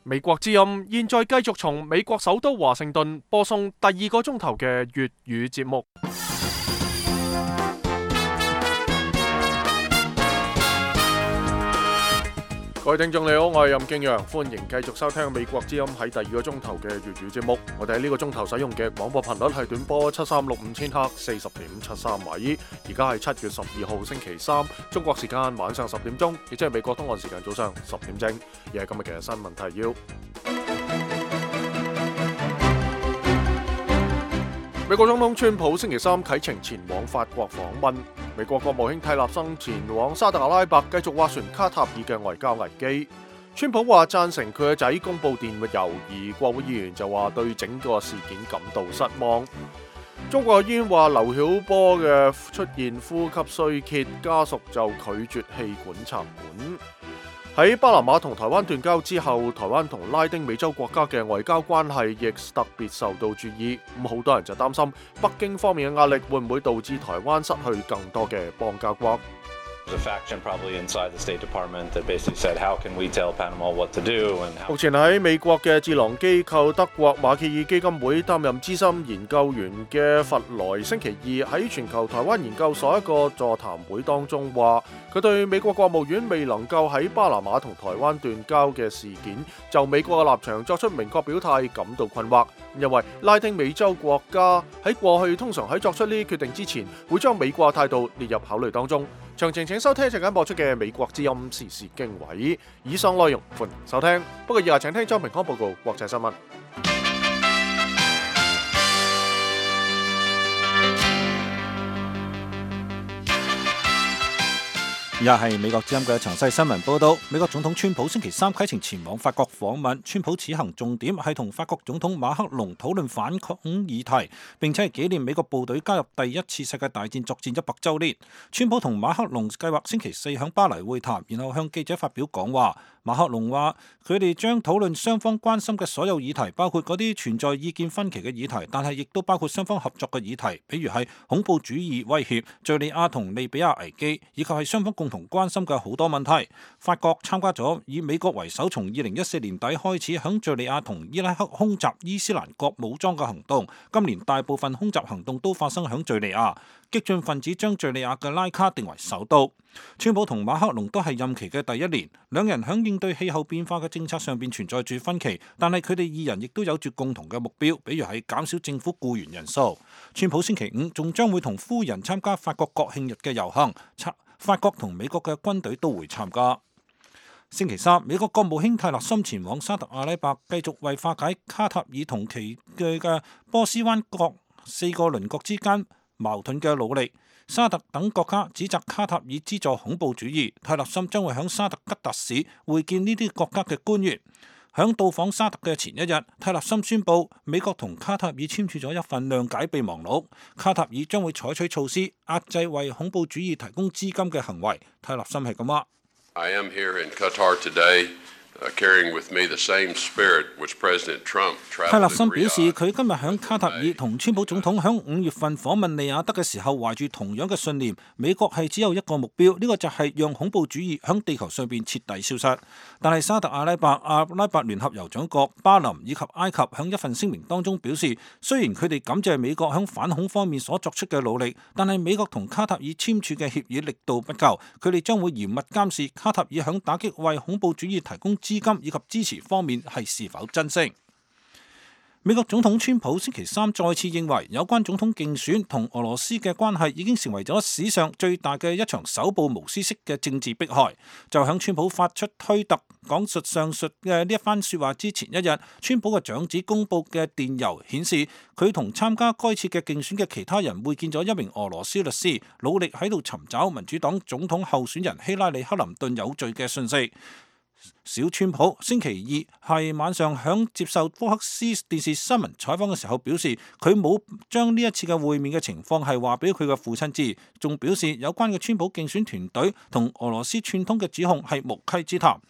美國之音現在繼續從美國首都華盛頓播送第二個鐘頭嘅粵語節目。各位聽眾你好，我係任敬陽，歡迎繼續收聽美國之音喺第二個鐘頭嘅粵語節目。我哋喺呢個鐘頭使用嘅廣播頻率係短波7365千赫40.73米。而家係7月12號星期三，中國時間晚上10點鐘，亦即係美國東岸時間早上10點正。而係今日嘅新聞提要。美國總統川普星期三啟程前往法國訪問。美國國務卿蒂勒森前往沙特阿拉伯繼續斡旋卡塔爾嘅外交危機。川普話贊成佢嘅仔公布電郵，而國會議員就話對整個事件感到失望。中國醫院話劉曉波嘅出現呼吸衰竭，家屬就拒絕氣管插管。喺巴拿馬同台灣斷交之後，台灣同拉丁美洲國家嘅外交關係亦特別受到注意。好多人就擔心北京方面嘅壓力會唔會導致台灣失去更多嘅邦交國。目前喺美國嘅智囊機構德國馬歇爾基金會擔任資深研究員嘅弗萊星期二喺全球台灣研究所一個座談會當中話，佢對美國國務院未能夠喺巴拿馬同台灣斷交嘅事件就美國嘅立場作出明確表態感到困惑，因為拉丁美洲國家喺過去通常喺作出呢啲決定之前會將美國嘅態度列入考慮當中。詳情請收聽一陣間播出嘅美國之音時事經緯，以上內容歡迎收聽。不過以下請聽周明康報告國際新聞。 而家係美國之音嘅詳細新聞報道。美國總統川普星期三啟程前往法國訪問。川普此行重點係同法國總統馬克龍討論反恐議題，並且係紀念美國部隊加入第一次世界大戰作戰100週年。川普同馬克龍計劃星期四響巴黎會談，然後向記者發表講話。馬克龍話佢哋將討論雙方關心嘅所有議題，包括嗰啲存在意見分歧嘅議題，但係亦都包括雙方合作嘅議題，比如係恐怖主義威脅、敘利亞同利比亞危機，以及係雙方共同關心嘅好多問題。法國參加咗以美國為首從2014年底開始響敘利亞同伊拉克空襲伊斯蘭國武裝嘅行動，今年大部分空襲行動都發生響敘利亞。激進分子將敘利亞嘅拉卡定為首都。川普同馬克龍都係任期嘅第一年，兩人響應對氣候變化嘅政策上邊存在住分歧，但係佢哋二人亦都有住共同嘅目標，比如係減少政府僱員人數。川普星期五仲將會同夫人參加法國國慶日嘅遊行，法國同美國嘅軍隊都會參加。星期三，美國國務卿蒂勒森前往沙特阿拉伯，繼續為化解卡塔爾同其嘅波斯灣國4個鄰國之間矛盾嘅努力。沙特等國家指責卡塔爾資助恐怖主義，蒂勒森將會響沙特吉達市會見呢啲國家嘅官員。響到訪沙特嘅前一日，蒂勒森宣布美國同卡塔爾簽署咗一份諒解備忘錄，卡塔爾將會採取措施壓制為恐怖主義提供資金嘅行為。蒂勒森係咁話。蒂勒森表示，佢今日響卡塔爾同川普總統響5月份訪問利雅得嘅時候，懷住同樣嘅信念，美國係只有一個目標，呢個就係讓恐怖主義響地球上邊徹底消失。但係沙特阿拉伯、阿拉伯聯合酋長國、巴林以及埃及響一份聲明當中表示，雖然佢哋感謝美國響反恐方面所作出嘅努力，但係美國同卡塔爾簽署嘅協議力度不夠，佢哋將會嚴密監視卡塔爾響打擊為恐怖主義提供資金以及支持方面係是否真誠。美國總統川普星期三再次認為，有關總統競選同俄羅斯嘅關係已經成為咗史上最大嘅一場手部無私式嘅政治迫害。就響川普發出推特講述上述嘅呢一番說話之前一日，川普嘅長子公布嘅電郵顯示，佢同參加該次嘅競選嘅其他人會見咗一名俄羅斯律師，努力喺度尋找民主黨總統候選人希拉里克林頓有罪嘅訊息。小川普星期二係晚上響接受福克斯電視新聞採訪嘅時候表示，佢冇將呢一次嘅會面嘅情況係話俾佢嘅父親知，仲表示有關嘅川普競選團隊同俄羅斯串通嘅指控係無稽之談。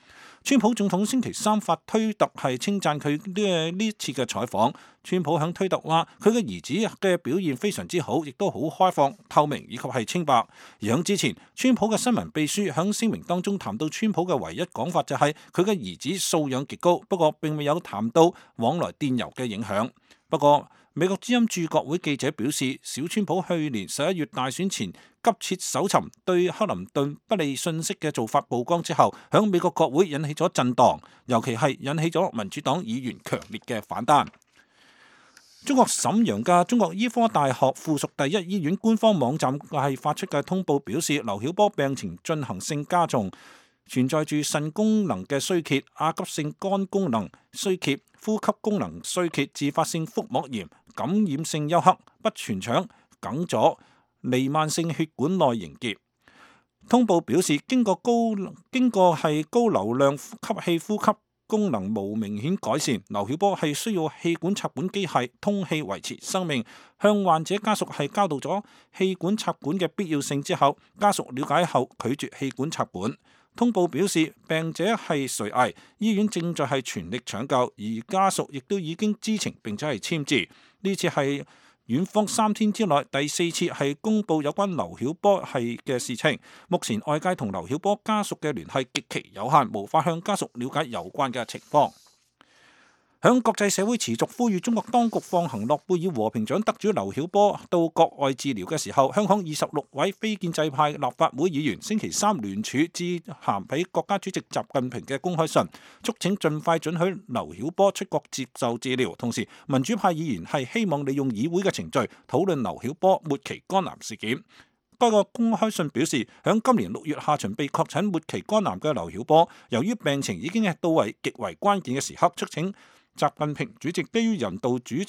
川普總統星期三發推特係稱讚佢呢次嘅採訪。川普響推特話佢嘅兒子嘅表現非常之好，亦都好開放、透明以及係清白。而響之前，川普嘅新聞秘書響聲明當中談到川普嘅唯一講法就係佢嘅兒子素養極高，不過並未有談到往來電郵嘅影響。不過美國之音駐國會記者表示，小川普去年11月大選前急切搜尋對克林頓不利信息嘅做法曝光之後，響美國國會引起咗震盪，尤其係引起咗民主黨議員強烈嘅反彈。中國瀋陽嘅中國醫科大學附屬第一醫院官方網站係發出嘅通報表示，劉曉波病情進行性加重，存在住腎功能嘅衰竭、亞急性肝功能衰竭、呼吸功能衰竭、自發性腹膜炎、感染性休克、不全腸梗阻、彌漫性血管內凝結。通報表示，經過係高流量吸氣呼吸功能無明顯改善，劉曉波係需要氣管插管機械通氣維持生命。向患者家屬係交代咗氣管插管嘅必要性之後，家屬了解後拒絕氣管插管。通報表示，病者係垂危，醫院正在係全力搶救，而家屬亦都已經知情並且係簽字。呢次係院方3天之內第4次係公佈有關劉曉波係嘅事情。目前外界同劉曉波家屬嘅聯繫極其有限，無法向家屬了解有關嘅情況。響國際社會持續呼籲中國當局放行諾貝爾和平獎得主劉曉波到國外治療嘅時候，香港26位非建制派立法會議員星期三聯署致函俾國家主席習近平嘅公開信，促請盡快准許劉曉波出國接受治療。同時，民主派議員係希望利用議會嘅程序討論劉曉波末期肝癌事件。該個公開信表示，響今年6月下旬被確診末期肝癌嘅劉曉波，由於病情已經係到為極為關鍵嘅時刻，促請習近平主席基於人道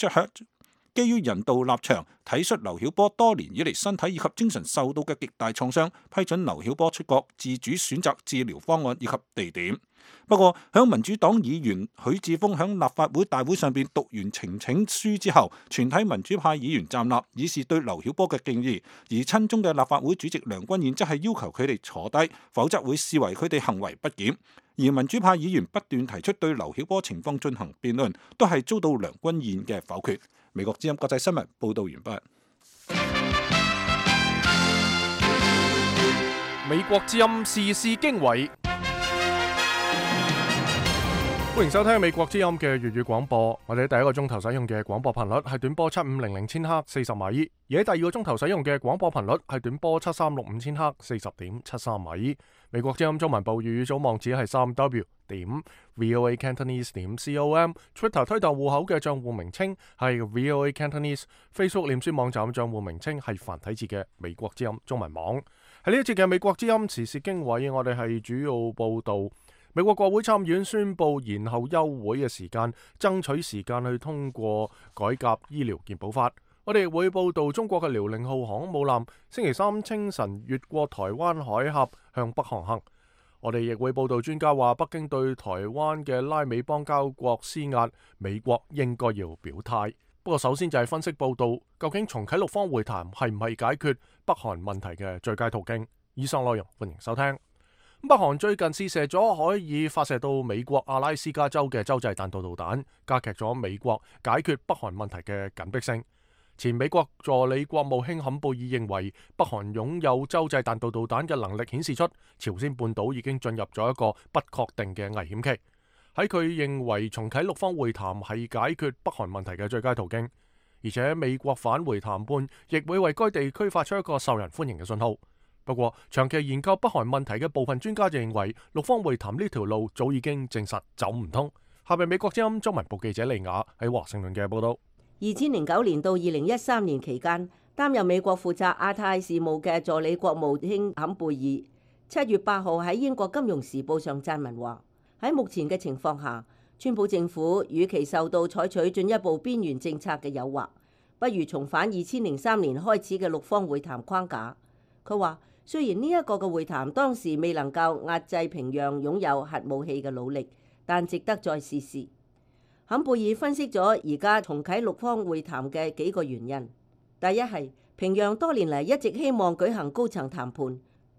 立場，體恤劉曉波多年以嚟身體以及精神受到嘅極大創傷，批准劉曉波出國自主選擇治療方案以及地點。不過，響民主黨議員許智峰響立法會大會上邊讀完呈請書之後，全體民主派議員站立，以示對劉曉波嘅敬意。而親中嘅立法會主席梁君彥則係要求佢哋坐低，否則會視為佢哋行為不檢。而民主派議員不斷提出對劉曉波情況進行辯論，都係遭到梁君彥嘅否決。美國之音國際新聞報道完畢。 美國之音時事經緯，歡迎收聽美國之音嘅粵語廣播。我哋喺第一個鐘頭使用嘅廣播頻率係短波7500千赫40米，而喺第二個鐘頭使用嘅廣播頻率係短波7365千赫40.73米。美國之音中文部粵語組網址係3w.voacantonese.com，Twitter 推特戶口嘅賬戶名稱係 VOA Cantonese，Facebook 臉書網站賬戶名稱係繁體字嘅美國之音中文網。喺呢一節嘅美國之音時事經緯，我哋係主要報道美國國會參議院宣布延後休會嘅時間，爭取時間去通過改革醫療健保法。我哋亦會報道中國嘅遼寧號航空母艦星期三清晨越過台灣海峽向北航行。我哋亦會報道專家話北京對台灣嘅拉美邦交國施壓，美國應該要表態。不過首先就係分析報道，究竟重啟六方會談係唔係解決北韓問題嘅最佳途徑？以上內容歡迎收聽。北韓最近試射咗可以發射到美國阿拉斯加州嘅洲際彈道導彈，加劇咗美國解決北韓問題嘅緊迫性。前美國助理國務卿坎貝爾認為，北韓擁有洲際彈道導彈嘅能力顯示出朝鮮半島已經進入咗一個不確定嘅危險期。喺佢認為重啟六方會談係解決北韓問題嘅最佳途徑，而且美國返回談判亦會為該地區發出一個受人歡迎嘅信號。不過，長期研究北韓問題嘅部分專家就認為，六方會談呢條路早已經證實走唔通。下面美國之音中文部記者利雅喺華盛頓嘅報道。 2009年到2013年期間，擔任美國負責亞太事務嘅助理國務卿坎貝爾7月8號喺英國金融時報上撰文話：喺目前嘅情況下，川普政府與其受到採取進一步邊緣政策嘅誘惑，不如重返2003年開始嘅六方會談框架。佢話：雖然呢一個嘅會談當時未能夠壓制平壤擁有核武器嘅努力，但值得再試試。坎貝爾分析咗而家重啟六方會談嘅幾個原因。第一係平壤多年嚟一直希望舉行高層談判，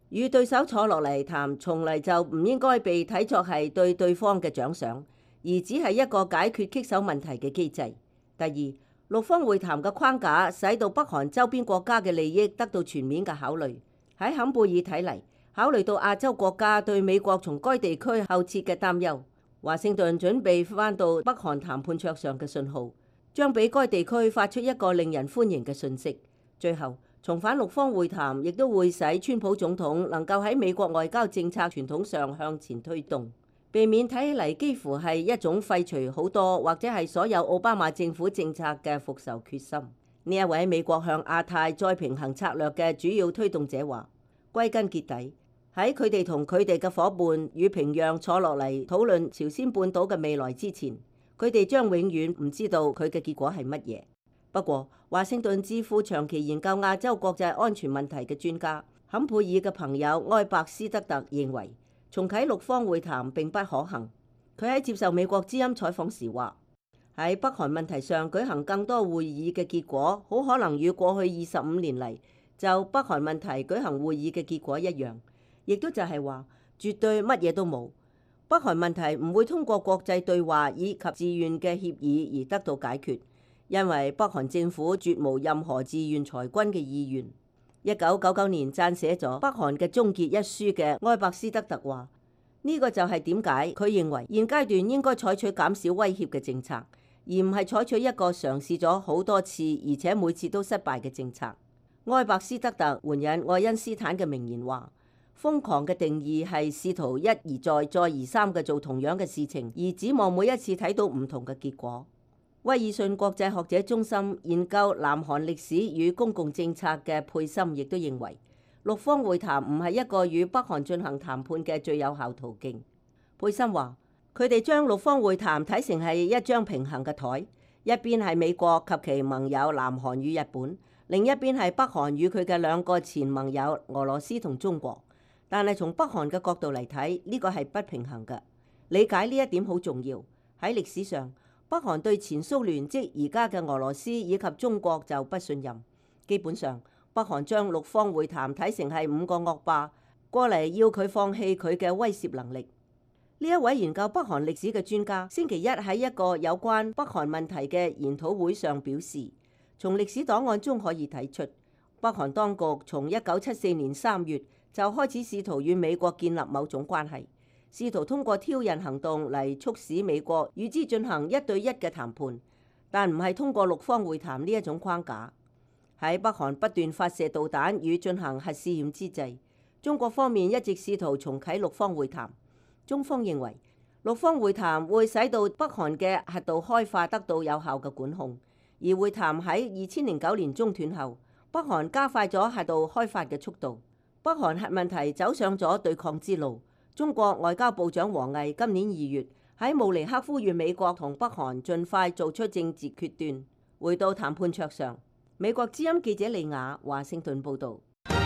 與對手坐落嚟談，從嚟就唔應該被睇作係對對方嘅獎賞，而只係一個解決棘手問題嘅機制。第二，六方會談嘅框架使到北韓周邊國家嘅利益得到全面嘅考慮。喺坎貝爾睇嚟，考慮到亞洲國家對美國從該地區後撤嘅擔憂，華盛頓準備返到北韓談判桌上嘅信號，將俾該地區發出一個令人歡迎嘅訊息。最後，重返六方會談亦都會使川普總統能夠喺美國外交政策傳統上向前推動，避免睇起嚟幾乎係一種廢除好多或者係所有奧巴馬政府政策嘅復仇決心。呢一位美國向亞太再平衡策略嘅主要推動者話，歸根結底，喺佢哋同佢哋嘅夥伴與平壤坐落嚟討論朝鮮半島嘅未來之前，佢哋將永遠唔知道佢嘅結果係乜嘢。不過，華盛頓智庫長期研究亞洲國際安全問題嘅專家坎貝爾嘅朋友埃伯斯德特認為，重啟六方會談並不可行。佢喺接受美國之音採訪時話，喺北韓問題上舉行更多會議嘅結果，好可能與過去25年嚟就北韓問題舉行會議嘅結果一樣，亦都就係話絕對乜嘢都冇。北韓問題唔會通過國際對話以及自願嘅協議而得到解決。因為北韓政府絕無任何自願裁軍嘅意願。1999年撰寫咗《北韓嘅終結》一書嘅埃伯斯德特話，呢個就係點解佢認為現階段應該採取減少威脅嘅政策，而唔係採取一個嘗試咗好多次而且每次都失敗嘅政策。埃伯斯德特援引愛因斯坦嘅名言話，瘋狂嘅定義係試圖一而再再而三嘅做同樣嘅事情，而指望每一次睇到唔同嘅結果。威爾遜國際學者中心研究南韓歷史與公共政策嘅佩森亦都認為，六方會談唔係一個與北韓進行談判嘅最有效途徑。佩森話，佢哋將六方會談睇成係一張平衡嘅台，一邊係美國及其盟友南韓與日本，另一邊係北韓與佢嘅兩個前盟友俄羅斯同中國。但係從北韓嘅角度嚟睇，呢個係不平衡嘅。理解呢一點好重要。喺歷史上，北韓對前蘇聯即而家嘅俄羅斯以及中國就不信任。基本上，北韓將六方會談睇成係5個惡霸過嚟要佢放棄佢嘅威懾能力。呢一位研究北韓歷史嘅專家，星期一喺一個有關北韓問題嘅研討會上表示，從歷史檔案中可以睇出，北韓當局從1974年3月就開始試圖與美國建立某種關係，試圖通過挑釁行動嚟促使美國與之進行1對1嘅談判，但唔係通過六方會談呢一種框架。喺北韓不斷發射導彈與進行核試驗之際，中國方面一直試圖重啟六方會談。中方認為，六方會談會使到北韓嘅核導開發得到有效嘅管控，而會談喺2009年中斷後，北韓加快咗核導開發嘅速度，北韓核問題走上咗對抗之路。中國外交部長王毅今年2月喺慕尼黑呼籲美國同北韓盡快做出政治決斷，回到談判桌上。美國之音記者李雅華盛頓報導。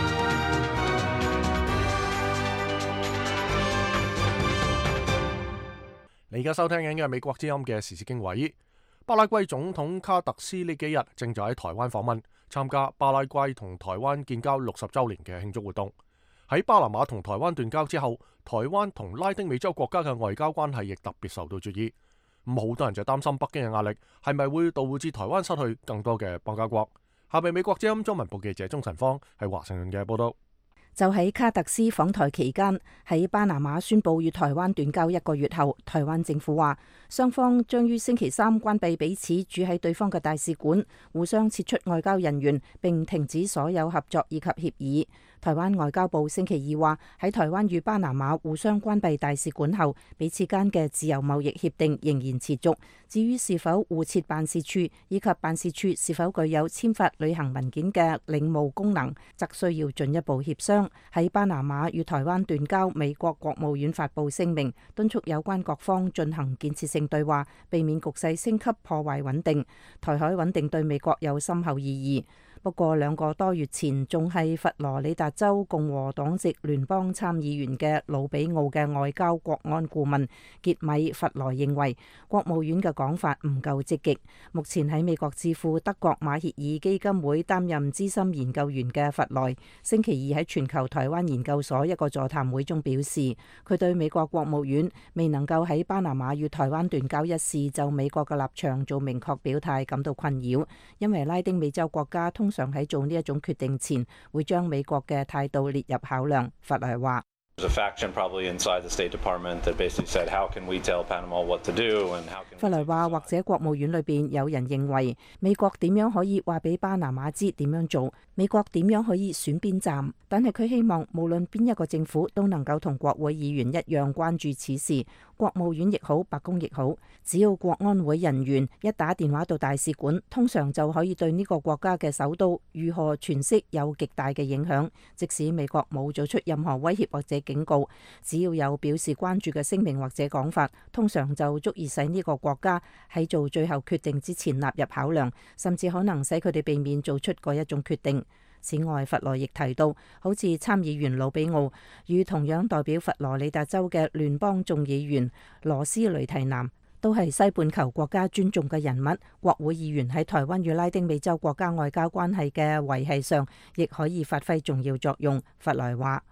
你而家收聽緊嘅係美國之音嘅時事經緯。巴拉圭總統卡特斯呢幾日正在喺台灣訪問，參加巴拉圭同台灣建交60週年嘅慶祝活動。喺巴拿馬同台灣斷交之後，台灣同拉丁美洲國家嘅外交關係亦特別受到注意。好多人就擔心北京嘅壓力係咪會導致台灣失去更多嘅邦交國。下面美國之音中文部記者鍾晨芳喺華盛頓嘅報道。 就喺卡特斯訪台期間，喺巴拿馬宣布與台灣斷交1個月後，台灣政府話雙方將於星期3關閉彼此駐喺對方嘅大使館，互相撤出外交人員，並停止所有合作以及協議。台灣外交部星期2話，喺台灣與巴拿馬互相關閉大使館後，彼此間嘅自由貿易協定仍然持續。至於是否互設辦事處以及辦事處是否具有簽發旅行文件嘅領務功能，則需要進一步協商。喺巴拿馬與台灣斷交，美國國務院發布聲明，敦促有關各方進行建設性對話，避免局勢升級破壞穩定。台海穩定對美國有深厚意義。 不過2個多月前，仲係佛羅里達州共和黨籍聯邦參議員嘅魯比奧嘅外交國安顧問傑米弗萊認為，國務院嘅講法唔夠積極。目前喺美國智庫德國馬歇爾基金會擔任資深研究員嘅弗萊，星期二喺全球台灣研究所一個座談會中表示，佢對美國國務院未能夠喺巴拿馬與台灣斷交一事就美國嘅立場做明確表態感到困擾，因為拉丁美洲國家通常喺做呢一種決定前會將美國嘅態度列入考量。弗萊話，弗萊話，或者國務院裏邊有人認為美國點樣可以話俾巴拿馬知點樣做，美國點樣可以選邊站，但係佢希望無論邊一個政府都能夠同國會議員一樣關注此事，國務院亦好，白宮亦好，只要國安會人員一打電話到大使館，通常就可以對呢個國家嘅首都如何詮釋有極大嘅影響。即使美國冇做出任何威脅或者警告，只要有表示關注嘅聲明或者講法，通常就足以使呢個國家喺做最後決定之前納入考量，甚至可能使佢哋避免做出嗰一種決定。此外，弗萊亦提到，好似參議員魯比奧與同樣代表佛羅里達州嘅聯邦眾議員羅斯雷提南，都係西半球國家尊重嘅人物。國會議員喺台灣與拉丁美洲國家外交關係嘅維繫上，亦可以發揮重要作用。弗萊話，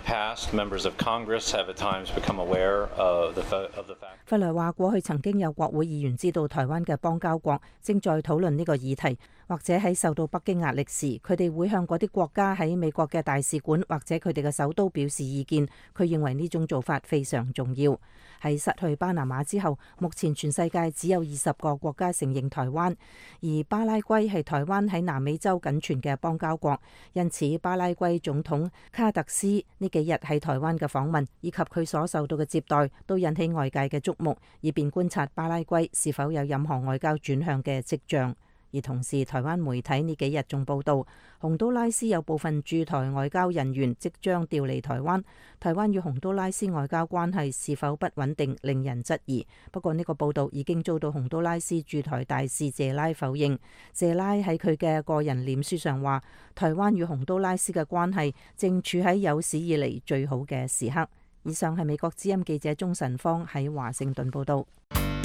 弗萊話，過去曾經有國會議員知道台灣嘅邦交國正在討論呢個議題，或者喺受到北京壓力時，佢哋會向嗰啲國家喺美國嘅大使館或者佢哋嘅首都表示意見。佢認為呢種做法非常重要。喺失去巴拿馬之後，目前全世界只有20個國家承認台灣，而巴拉圭係台灣喺南美洲僅存嘅邦交國，因此巴拉圭總統卡特斯呢幾日喺台灣嘅訪問以及佢所受到嘅接待，都引起外界嘅矚目，以便觀察巴拉圭是否有任何外交轉向嘅跡象。而同時，台灣媒體呢幾日仲報道，洪都拉斯有部分駐台外交人員即將調離台灣。台灣與洪都拉斯外交關係是否不穩定，令人質疑。不過呢個報道已經遭到洪都拉斯駐台大使謝拉否認。謝拉喺佢嘅個人臉書上話，台灣與洪都拉斯嘅關係正處喺有史以嚟最好嘅時刻。以上係美國之音記者鍾晨芳喺華盛頓報道。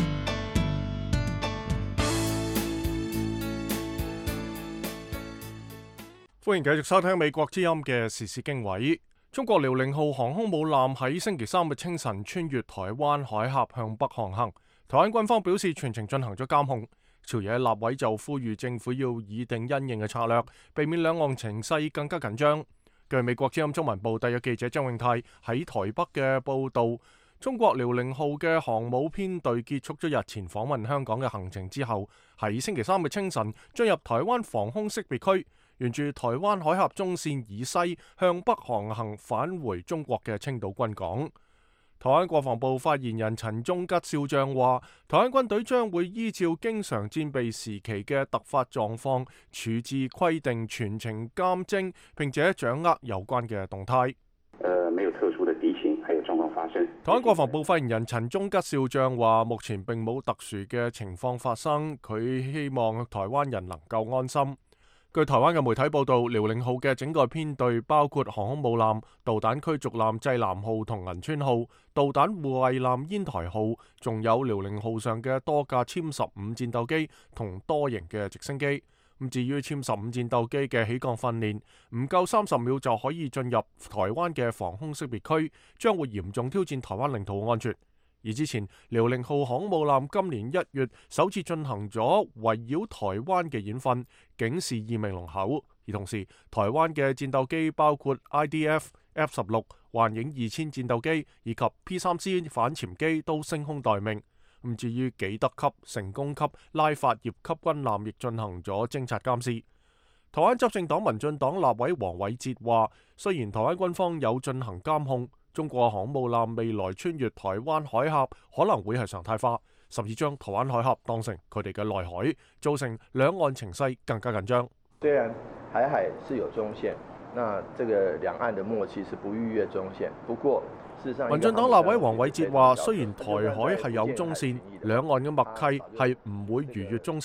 歡迎繼續收聽美國之音嘅時事經緯。中國遼寧號航空母艦喺星期3嘅清晨穿越台灣海峽向北航行。台灣軍方表示全程進行咗監控。朝野立委就呼籲政府要擬定因應嘅策略，避免兩岸情勢更加緊張。據美國之音中文部特約記者張永泰喺台北嘅報導，中國遼寧號嘅航母編隊結束咗日前訪問香港嘅行程之後，喺星期3嘅清晨進入台灣防空識別區，沿住台灣海峽中線以西向北航行返回中國嘅青島軍港。台灣國防部發言人陳忠吉少將話，台灣軍隊將會依照經常戰備時期嘅突發狀況處置規定，全程監偵並且掌握有關嘅動態。 沒有特殊的敵情，還有狀況發生。 台灣國防部發言人陳忠吉少將話，目前並冇特殊嘅情況發生，佢希望台灣人能夠安心。據台灣嘅媒體報道，遼寧號嘅整個編隊包括航空母艦、導彈驅逐艦濟南號同銀川號、導彈護衛艦煙台號，仲有遼寧號上嘅多架殲15戰鬥機同多型嘅直升機。咁至於殲15戰鬥機嘅起降訓練，唔夠30秒就可以進入台灣嘅防空識別區，將會嚴重挑戰台灣領土安全。而之前遼寧號航母艦今年1月首次進行咗圍繞台灣嘅演訓，警示意味濃厚。而同時，台灣嘅戰鬥機包括 IDF、F-16、幻影2000戰鬥機以及 P3C 反潛機都升空待命。咁至於紀德級、成功級、拉法葉級軍艦亦進行咗偵察監視。台灣執政黨民進黨立委黃偉哲話，雖然台灣軍方有進行監控，中國航母艦未來穿越台灣海峽可能會係常態化，甚至將台灣海峽當成佢哋嘅內海，造成兩岸情勢更加緊張。 雖然海是有中線，那這個兩岸的默契是不逾越中線，不過民進黨立委黃偉哲話，雖然台海係有中線，兩岸嘅默契係唔會逾越中線，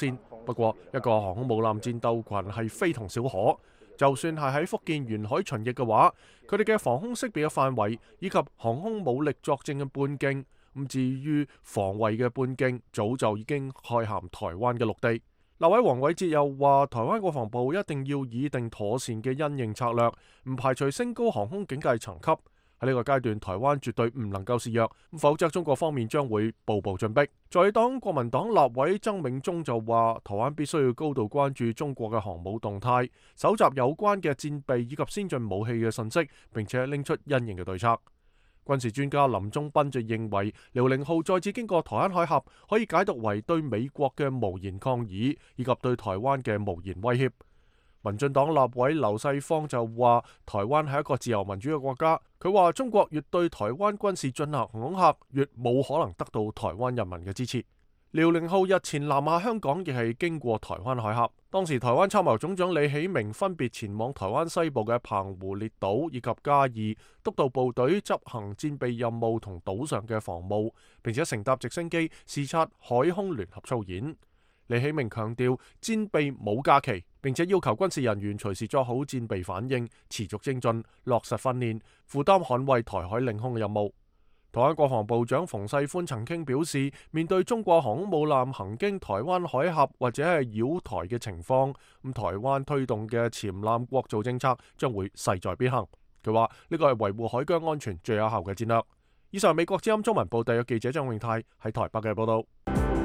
不過，一個航空母艦戰鬥群係非同小可，就算係喺福建沿海巡弋嘅話，佢哋嘅防空識別嘅範圍以及航空武力作戰嘅半徑，咁至於防衛嘅半徑，早就已經蓋涵台灣嘅陸地。立委黃偉哲又話，台灣國防部一定要擬定妥善嘅因應策略，唔排除升高航空警戒層級。喺呢個階段，台灣絕對唔能夠示弱，否則中國方面將會步步進逼。在黨國民黨立委曾銘宗就話，台灣必須要高度關注中國嘅航母動態，搜集有關嘅戰備以及先進武器嘅信息，並且拎出因應嘅對策。軍事專家林宗斌就認為，遼寧號再次經過台灣海峽，可以解讀為對美國嘅無言抗議，以及對台灣嘅無言威脅。民進黨立委劉世芳就話，台灣係一個自由民主嘅國家。佢話中國越對台灣軍事進行恐嚇，越冇可能得到台灣人民嘅支持。遼寧號日前南下香港，亦係經過台灣海峽。當時台灣參謀總長李喜明分別前往台灣西部嘅澎湖列島以及嘉義，督導部隊執行戰備任務同島上嘅防務，並且乘搭直升機視察海空聯合操演。李喜明強調戰備冇假期，並且要求軍事人員隨時作好戰備反應，持續精進，落實訓練，負擔捍衛台海領空嘅任務。台灣國防部長馮世寬曾經表示，面對中國航空母艦行經台灣海峽或者係繞台嘅情況，咁台灣推動嘅潛艦國造政策將會勢在必行。佢話呢個係維護海疆安全最有效嘅戰略。以上美國之音中文部特約記者張永泰喺台北嘅報道。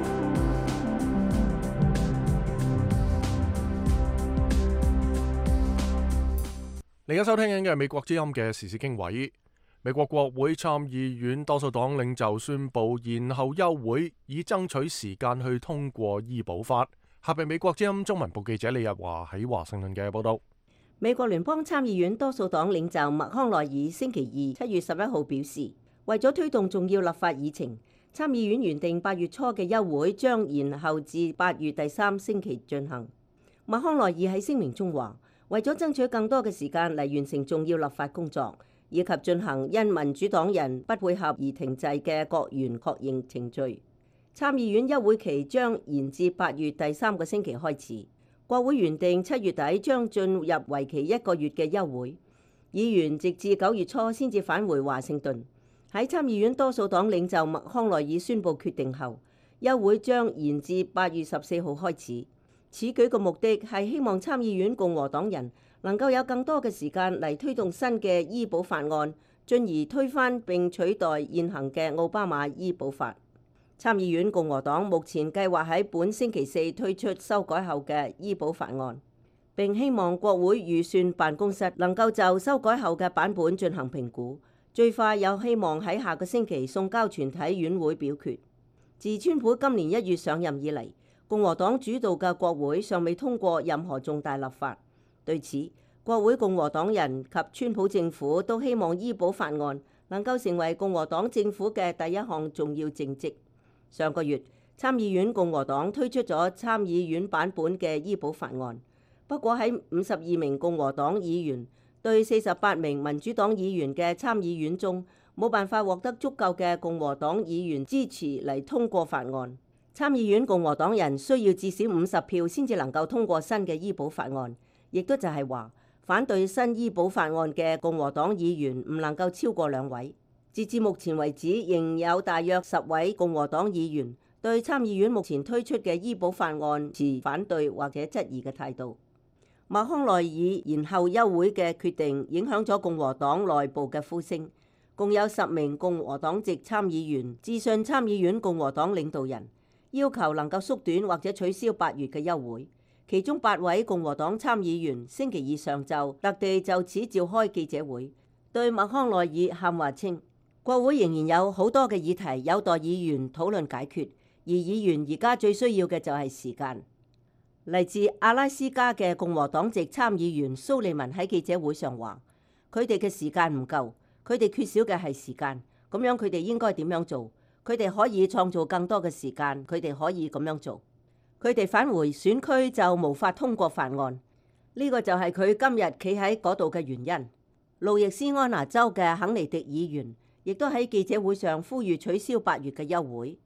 你而家收聽緊嘅係美國之音嘅時事經緯。美國國會參議院多數黨領袖宣布延後休會，以爭取時間去通過醫保法。下邊美國之音中文部記者李日華喺華盛頓嘅報道。 美國聯邦參議院多數黨領袖麥康奈爾星期二7月11號表示，為咗推動重要立法議程，參議院原定8月初嘅休會將延後至8月第3星期進行。麥康奈爾喺聲明中話，為咗爭取更多嘅時間嚟完成重要立法工作，以及進行因民主黨人不配合而停滯嘅國員確認程序，參議院休會期將延至8月第3個星期開始。國會原定7月底將進入為期1個月嘅休會，議員直至9月初先至返回華盛頓。喺參議院多數黨領袖麥康奈爾宣布決定後，休會將延至8月14號開始。此舉嘅目的係希望參議院共和黨人能夠有更多嘅時間嚟推動新嘅醫保法案，進而推翻並取代現行嘅奧巴馬醫保法。參議院共和黨目前計劃喺本星期4推出修改後嘅醫保法案，並希望國會預算辦公室能夠就修改後嘅版本進行評估，最快有希望喺下個星期送交全體院會表決。自川普今年1月上任以嚟，共和黨主導嘅國會尚未通過任何重大立法。對此，國會共和黨人及川普政府都希望醫保法案能夠成為共和黨政府嘅第一項重要政績。上個月，參議院共和黨推出咗參議院版本嘅醫保法案，不過喺52名共和黨議員對48名民主黨議員嘅參議院中，冇辦法獲得足夠嘅共和黨議員支持嚟通過法案。參議院共和黨人需要至少50票先至能夠通過新嘅醫保法案，亦都就係話反對新醫保法案嘅共和黨議員唔能夠超過2位。截至目前為止，仍有大約10位共和黨議員對參議院目前推出嘅醫保法案持反對或者質疑嘅態度。麥康奈爾延後休會嘅決定影響咗共和黨內部嘅呼聲，共有10名共和黨籍參議員致信參議院共和黨領導人，要求能夠縮短或者取消8月嘅休會。其中8位共和黨參議員星期二上晝特地就此召開記者會，對麥康奈爾喊話稱，國會仍然有好多嘅議題有待議員討論解決，而議員而家最需要嘅就係時間。嚟自阿拉斯加嘅共和黨籍參議員蘇利文喺記者會上話，佢哋嘅時間唔夠，佢哋缺少嘅係時間，咁樣佢哋應該點樣做？佢哋可以創造更多嘅時間，佢哋可以咁樣做。佢哋返回選區就無法通過法案，呢個就係佢今日企喺嗰度嘅原因。路易斯安那州嘅肯尼迪議員亦都喺記者會上呼籲取消8月嘅休會。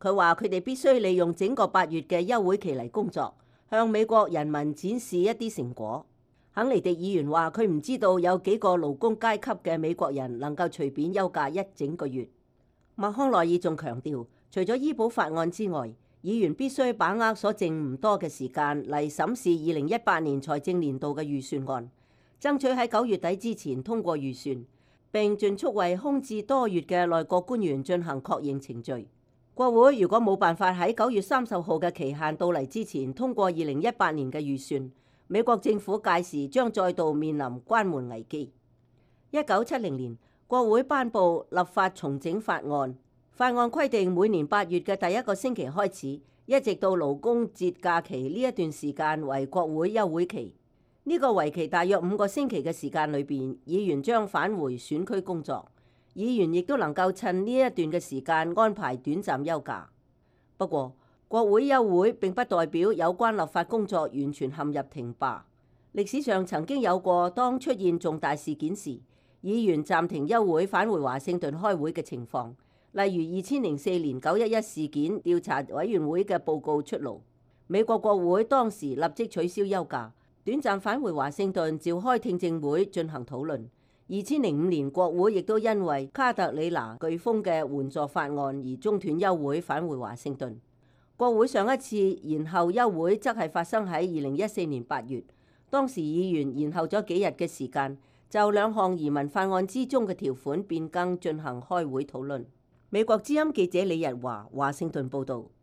佢話佢哋必須利用整個8月嘅休會期嚟工作，向美國人民展示一啲成果。肯尼迪議員話佢唔知道有幾個勞工階級嘅美國人能夠隨便休假一整個月。麥康奈爾仲強調，除咗醫保法案之外，議員必須把握所剩唔多嘅時間嚟審視2018年財政年度嘅預算案，爭取喺9月底之前通過預算，並盡速為空置多月嘅內閣官員進行確認程序。國會如果冇辦法喺9月30號嘅期限到嚟之前通過2018年嘅預算，美國政府屆時將再度面臨關門危機。1970年，國會頒布立法重整法案，法案規定每年8月嘅第一個星期開始，一直到勞工節假期呢一段時間為國會休會期。呢個為期大約5個星期嘅時間裏邊，議員將返回選區工作。議員亦都能夠趁呢一段嘅時間安排短暫休假。不過，國會休會並不代表有關立法工作完全陷入停擺。歷史上曾經有過當出現重大事件時，議員暫停休會返回華盛頓開會嘅情況。例如2004年911事件調查委員會嘅報告出爐，美國國會當時立即取消休假，短暫返回華盛頓召開聽證會進行討論。2005年國會亦都因為卡特里娜颶風嘅援助法案而中斷休會返回華盛頓。國會上一次延後休會則係發生喺2014年8月，當時議員延後咗幾日嘅時間，就2項移民法案之中嘅條款變更進行開會討論。美國之音記者李日華，華盛頓報導。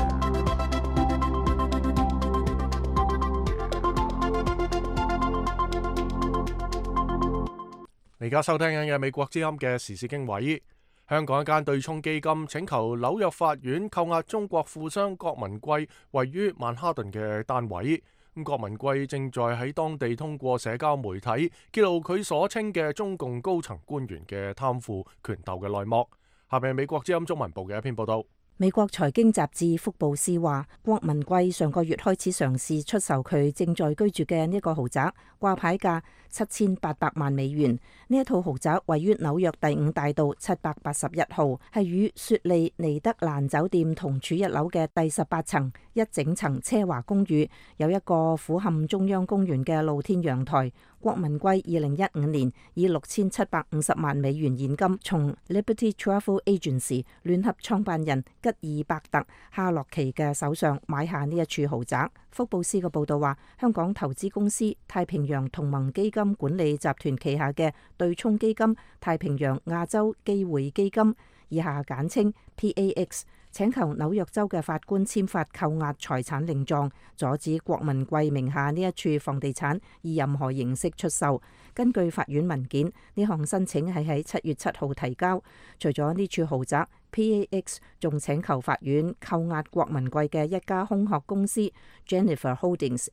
而家收聽緊嘅美國之音嘅時事經緯，香港一間對沖基金請求紐約法院扣押中國富商郭文貴位於曼哈頓嘅單位。郭文貴正在喺當地通過社交媒體揭露佢所稱嘅中共高層官員嘅貪腐權鬥嘅內幕。下面係美國之音中文部嘅一篇報道。 美國財經雜誌福布斯話，郭文貴上個月開始嘗試出售佢正在居住嘅呢個豪宅，掛牌價7800萬美元。呢一套豪宅位於紐約第5大道781號，係與雪莉尼德蘭酒店同處一樓嘅第18層一整層奢華公寓，有一個俯瞰中央公園嘅露天陽台。郭文貴2015年以6750萬美元現金從 Liberty Travel Agency 聯合創辦人吉爾伯特夏洛奇嘅手上買下呢一處豪宅。福布斯嘅報道話，香港投資公司太平洋同盟基金管理集團旗下嘅對沖基金太平洋亞洲機會基金，以下簡稱 PAX， 請求紐約州嘅法官簽發扣押財產令狀，阻止郭文貴名下呢一處房地產以任何形式出售。根據法院文件，呢項申請係喺7月7號提交。除咗呢處豪宅， PAX 仲請求法院扣押郭文貴嘅一家空殼公司 Jennifer Holdings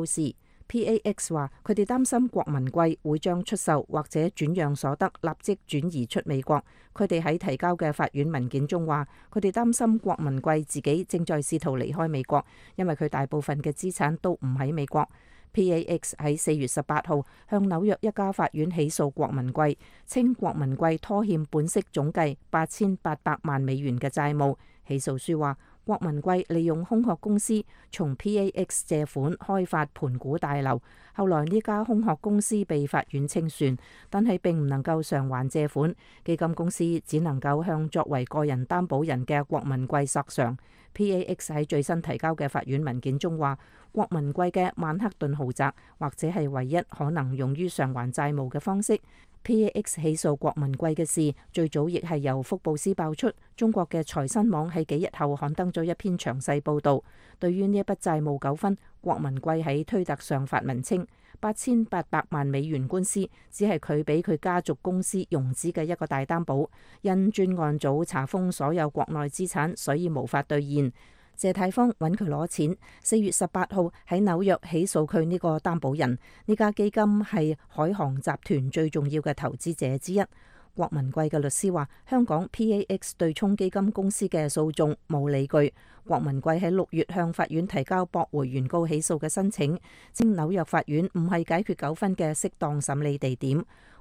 LLC。PAX 話佢哋擔心郭文貴會將出售或者轉讓所得立即轉移出美國。佢哋喺提交嘅法院文件中話，佢哋擔心郭文貴自己正在試圖離開美國，因為佢大部分嘅資產都唔喺美國。PAX 喺4月18號向紐約一家法院起訴郭文貴，稱郭文貴拖欠本息總計8800萬美元嘅債務。起訴書話，郭文貴利用空殼公司從 PAX 借款開發盤古大樓，後來呢家空殼公司被法院清算，但係並唔能夠償還借款，基金公司只能夠向作為個人擔保人嘅郭文貴索償。PAX 喺最新提交嘅法院文件中話，郭文貴嘅曼克頓豪宅或者係唯一可能用於償還債務嘅方式。PAX 起訴郭文貴嘅事，最早亦係由福布斯爆出。中國嘅財新網喺幾日後刊登咗一篇詳細報導。對於呢一筆債務糾紛，郭文貴喺推特上發文稱，8800萬美元官司只係佢俾佢家族公司融資嘅一個大擔保，因專案組查封所有國內資產，所以無法兌現。謝泰芳揾佢攞錢，4月18號喺紐約起訴佢呢個擔保人。呢家基金係海航集團最重要嘅投資者之一。郭文貴嘅律師話，香港 PAX 對沖基金公司嘅訴訟冇理據。郭文貴喺6月向法院提交駁回原告起訴嘅申請，稱紐約法院唔係解決糾紛嘅適當審理地點。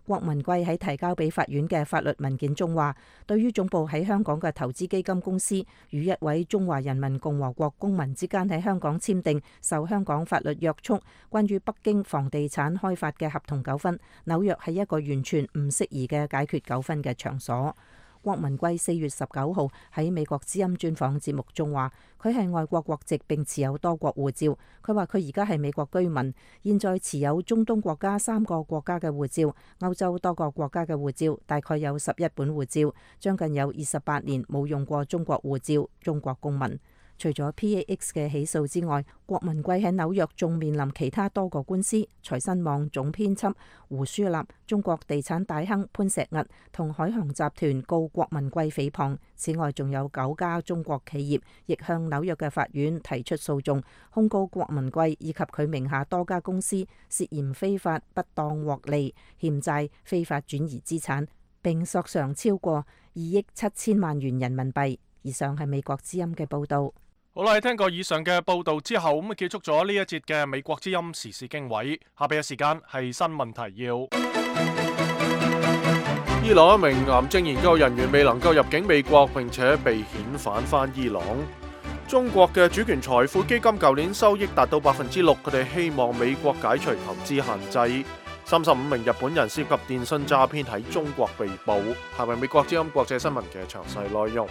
郭文貴喺提交俾法院嘅法律文件中話，對於總部喺香港嘅投資基金公司與一位中華人民共和國公民之間喺香港簽訂受香港法律約束關於北京房地產開發嘅合同糾紛，紐約係一個完全唔適宜嘅解決糾紛嘅場所。郭文貴4月19號喺美國之音專訪節目中話，佢係外國國籍並持有多國護照。佢話佢而家係美國居民，現在持有中東國家3個國家嘅護照，歐洲多個國家嘅護照，大概有11本護照，將近有28年冇用過中國護照，中國公民。除咗 PAX 嘅起訴之外，郭文貴喺紐約仲面臨其他多個官司。財新網總編輯胡舒立、中國地產大亨潘石屹同海航集團告郭文貴誹謗。此外，仲有9家中國企業亦向紐約嘅法院提出訴訟，控告郭文貴以及佢名下多家公司涉嫌非法不當獲利、欠債、非法轉移資產，並索償超過2億7千萬元人民幣。以上係美國之音嘅報導。 好啦，聽過以上嘅報導之後，咁結束咗呢一節嘅美國之音時事經緯。下邊嘅時間係新聞提要。伊朗一名癌症研究人員未能夠入境美國，並且被遣返返伊朗。中國嘅主權財富基金舊年收益達到6%，佢哋希望美國解除投資限制。35名日本人涉及電信詐騙喺中國被捕。係咪美國之音國際新聞嘅詳細內容？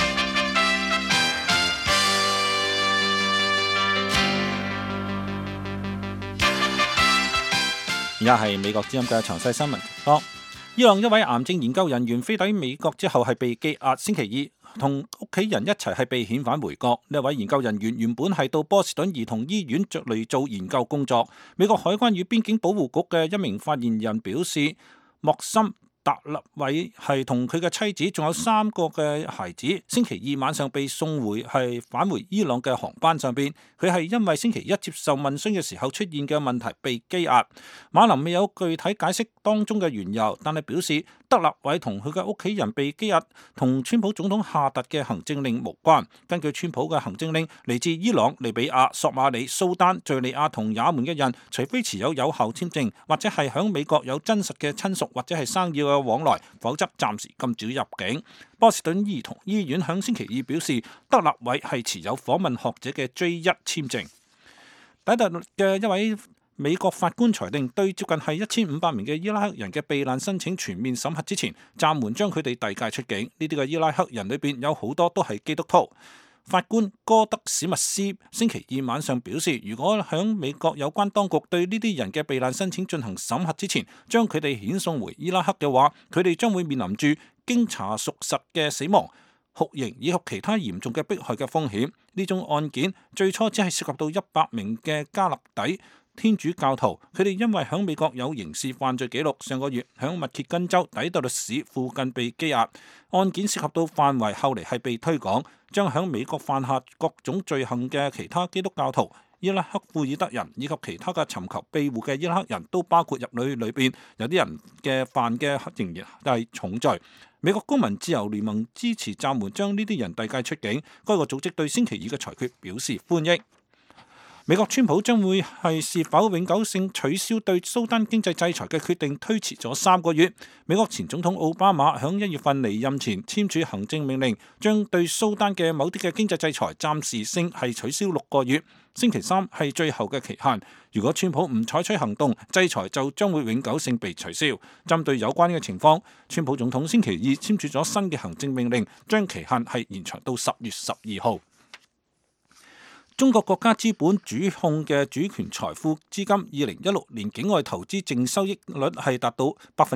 而家係美國之音嘅詳細新聞情況。伊朗一位癌症研究人員飛抵美國之後係被羈押，星期二同屋企人一齊係被遣返回國。呢位研究人員原本係到波士頓兒童醫院嚟做研究工作。美國海關與邊境保護局嘅一名發言人表示，莫森達勒韋係同佢嘅妻子仲有3個嘅孩子，星期二晚上被送回返回伊朗嘅航班上邊。佢係因為星期一接受問詢嘅時候出現嘅問題被羈押。馬林未有具體解釋當中嘅緣由，但係表示德勒韋同佢嘅屋企人被羈押同川普總統下達嘅行政令無關。根據川普嘅行政令，嚟自伊朗、利比亞、索馬里、蘇丹、敘利亞同也門嘅人，除非持有有效簽證或者係響美國有真實嘅親屬或者係生意嘅往來，否則暫時禁止入境。波士頓兒童醫院響星期二表示，德勒韋係持有訪問學者嘅 J1 簽證。底特律嘅一位美國法官裁定，對接近係1500名嘅伊拉克人嘅避難申請全面審核之前，暫緩將佢哋遞解出境。呢啲嘅伊拉克人裏邊有好多都係基督徒。法官哥德史密斯星期二晚上表示，如果響美國有關當局對呢啲人嘅避難申請進行審核之前，將佢哋遣送回伊拉克嘅話，佢哋將會面臨住經查屬實嘅死亡、酷刑以及其他嚴重嘅迫害嘅風險。呢種案件最初只係涉及到100名嘅加勒底天主教徒，佢哋因為響美國有刑事犯罪記錄，上個月響密歇根州底特律市附近被羈押。案件涉及到範圍後嚟係被推廣，將響美國犯下各種罪行嘅其他基督教徒、伊拉克庫爾德人以及其他嘅尋求庇護嘅伊拉克人都包括入裏邊，有啲人嘅犯嘅仍然係重罪。美國公民自由聯盟支持暫緩將呢啲人遞解出境，該個組織對星期二嘅裁決表示歡迎。美國川普將會係是否永久性取消對蘇丹經濟制裁嘅決定推遲咗3個月。美國前總統奧巴馬響1月份離任前簽署行政命令，將對蘇丹嘅某啲嘅經濟制裁暫時性係取消6個月。星期3係最後嘅期限，如果川普唔採取行動，制裁就將會永久性被取消。針對有關嘅情況，川普總統星期二簽署咗新嘅行政命令，將期限係延長到10月12號。中國國家資本主控嘅主權財富基金2016年境外投資淨收益率係達到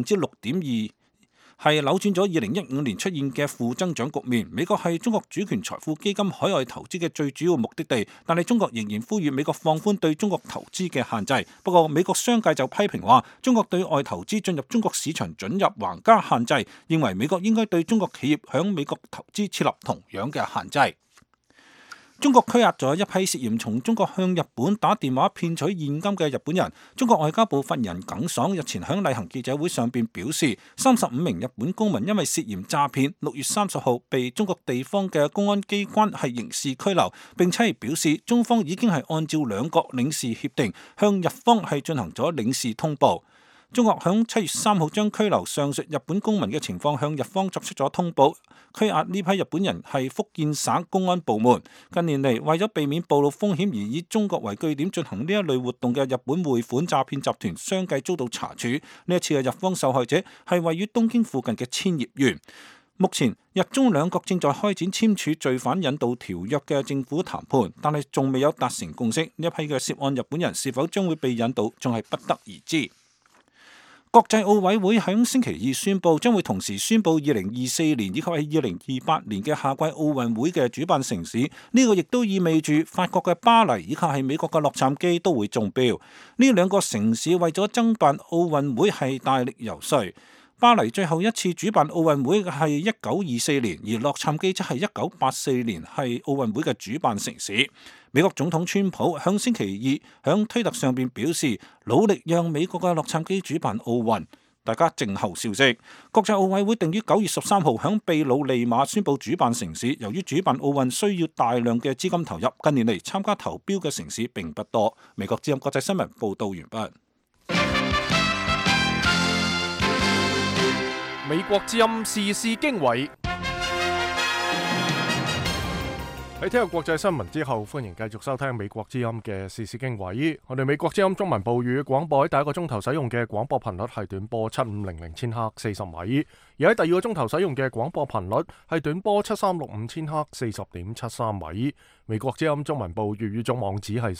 6.2%，係扭轉咗2015年出現嘅負增長局面。美國係中國主權財富基金海外投資嘅最主要目的地，但係中國仍然呼籲美國放寬對中國投資嘅限制。不過美國商界就批評話，中國對外投資進入中國市場准入橫加限制，認為美國應該對中國企業響美國投資設立同樣嘅限制。中國拘押咗一批涉嫌從中國向日本打電話騙取現金嘅日本人。中國外交部發言人耿爽日前喺例行記者會上邊表示，35名日本公民因為涉嫌詐騙，6月30號被中國地方嘅公安機關係刑事拘留，並且係表示中方已經係按照兩國領事協定向日方係進行咗領事通報。 中國響7月3號將拘留上述日本公民嘅情況向日方作出咗通報。拘押呢批日本人係福建省公安部門。近年嚟，為咗避免暴露風險而以中國為據點進行呢一類活動嘅日本匯款詐騙集團相繼遭到查處。呢一次嘅日方受害者係位於東京附近嘅千葉縣。目前日中兩國正在開展簽署罪犯引渡條約嘅政府談判，但係仲未有達成共識。呢一批嘅涉案日本人是否將會被引渡，仲係不得而知。國際奧委會喺星期二宣布，將會同時宣布2024年以及係2028年嘅夏季奧運會嘅主辦城市。呢個亦都意味住法國嘅巴黎以及係美國嘅洛杉磯都會中標。呢兩個城市為咗爭辦奧運會係大力游說。巴黎最後一次主辦奧運會係1924年，而洛杉磯則係1984年係奧運會嘅主辦城市。美國總統川普響星期二響推特上邊表示，努力讓美國嘅洛杉磯主辦奧運。大家靜候消息。國際奧委會定於9月13號響秘魯利馬宣布主辦城市。由於主辦奧運需要大量嘅資金投入，近年嚟參加投標嘅城市並不多。美國之音國際新聞報道完畢。 美國之音時事經緯。喺聽過國際新聞之後，歡迎繼續收聽美國之音嘅時事經緯。我哋美國之音中文部粵語廣播喺第一個鐘頭使用嘅廣播頻率係短波7500千赫40米，而喺第二個鐘頭使用嘅廣播頻率係短波7365千赫40.73米。美國之音中文部粵語總網址係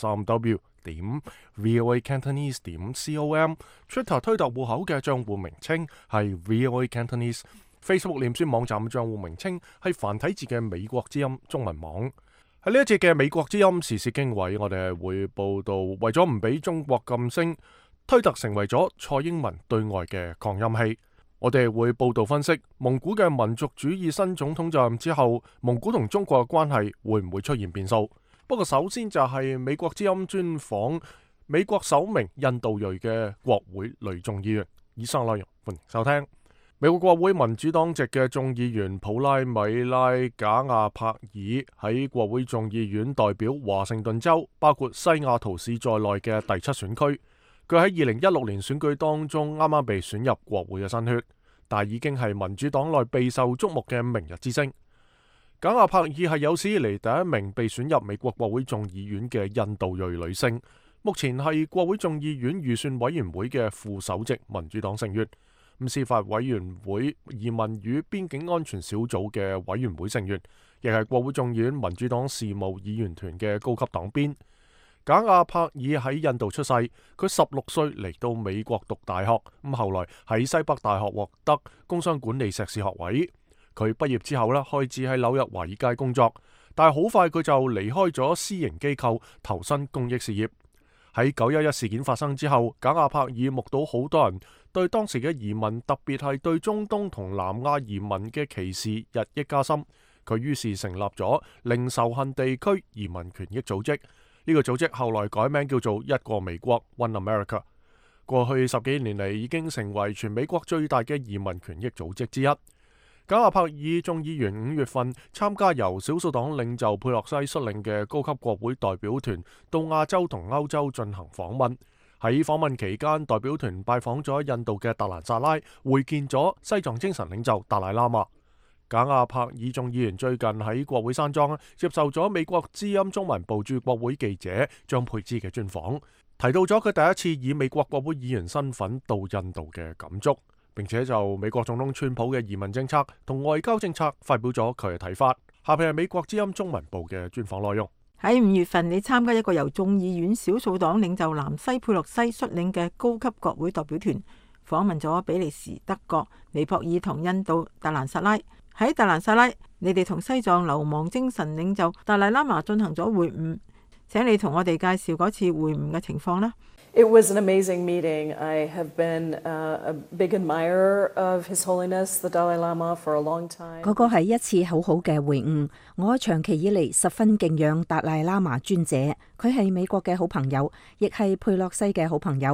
3w.voacantonese.com，Twitter 推特戶口嘅賬戶名稱係 voacantonese。Facebook 臉書網站嘅賬戶名稱係繁體字嘅美國之音中文網。喺呢一節嘅美國之音時事經緯，我哋係會報道為咗唔俾中國禁聲，推特成為咗蔡英文對外嘅擴音器。我哋會報道分析蒙古嘅民族主義新總統就任之後，蒙古同中國嘅關係會唔會出現變數？不過首先就係美國之音專訪美國首名印度裔嘅國會女眾議員。以上內容歡迎收聽。美國國會民主黨籍嘅眾議員普拉米拉賈亞帕爾喺國會眾議院代表華盛頓州，包括西雅圖市在內嘅第7選區。佢喺2016年選舉當中啱啱被選入國會嘅新血，但已經係民主黨內備受矚目嘅明日之星。賈亞帕爾係有史以嚟第一名被選入美國國會眾議院嘅印度裔女性，目前係國會眾議院預算委員會嘅副首席民主黨成員。司法委員會移民與邊境安全小組嘅委員會成員，亦係國會眾議院民主黨事務議員團嘅高級黨鞭。賈亞帕爾喺印度出世，佢16歲嚟到美國讀大學，後來喺西北大學獲得工商管理碩士學位。佢畢業之後開始喺紐約華爾街工作，但係好快佢就離開咗私營機構，投身公益事業。喺911事件發生之後，賈亞帕爾目睹好多人對當時嘅移民，特別係對中東同南亞移民嘅歧視日益加深。佢於是成立咗零仇恨地區移民權益組織，呢個組織後來改名叫做一個美國 One America。過去10幾年嚟已經成為全美國最大嘅移民權益組織之一。賈亞帕爾眾議員5月份參加由少數黨領袖佩洛西率領嘅高級國會代表團到亞洲同歐洲進行訪問。喺訪問期間，代表團拜訪咗印度嘅達蘭薩拉，會見咗西藏精神領袖達賴喇嘛。賈亞帕爾眾議員最近喺國會山莊接受咗美國之音中文部駐國會記者張佩芝嘅專訪，提到咗佢第一次以美國國會議員身份到印度嘅感觸，並且就美國總統川普嘅移民政策同外交政策發表咗佢嘅睇法。下邊係美國之音中文部嘅專訪內容。 喺5月份，你參加一個由眾議院少數黨領袖南西佩洛西率領嘅高級國會代表團，訪問咗比利時、德國、尼泊爾同印度達蘭薩拉。喺達蘭薩拉，你哋同西藏流亡精神領袖達賴喇嘛進行咗會晤，請你同我哋介紹嗰次會晤嘅情況啦。 It was an amazing meeting. I have been a big admirer of His Holiness the Dalai Lama for a long time. 嗰個係一次好好嘅會晤，我長期以嚟十分敬仰達賴喇嘛尊者，佢係美國嘅好朋友，亦係佩洛西嘅好朋友。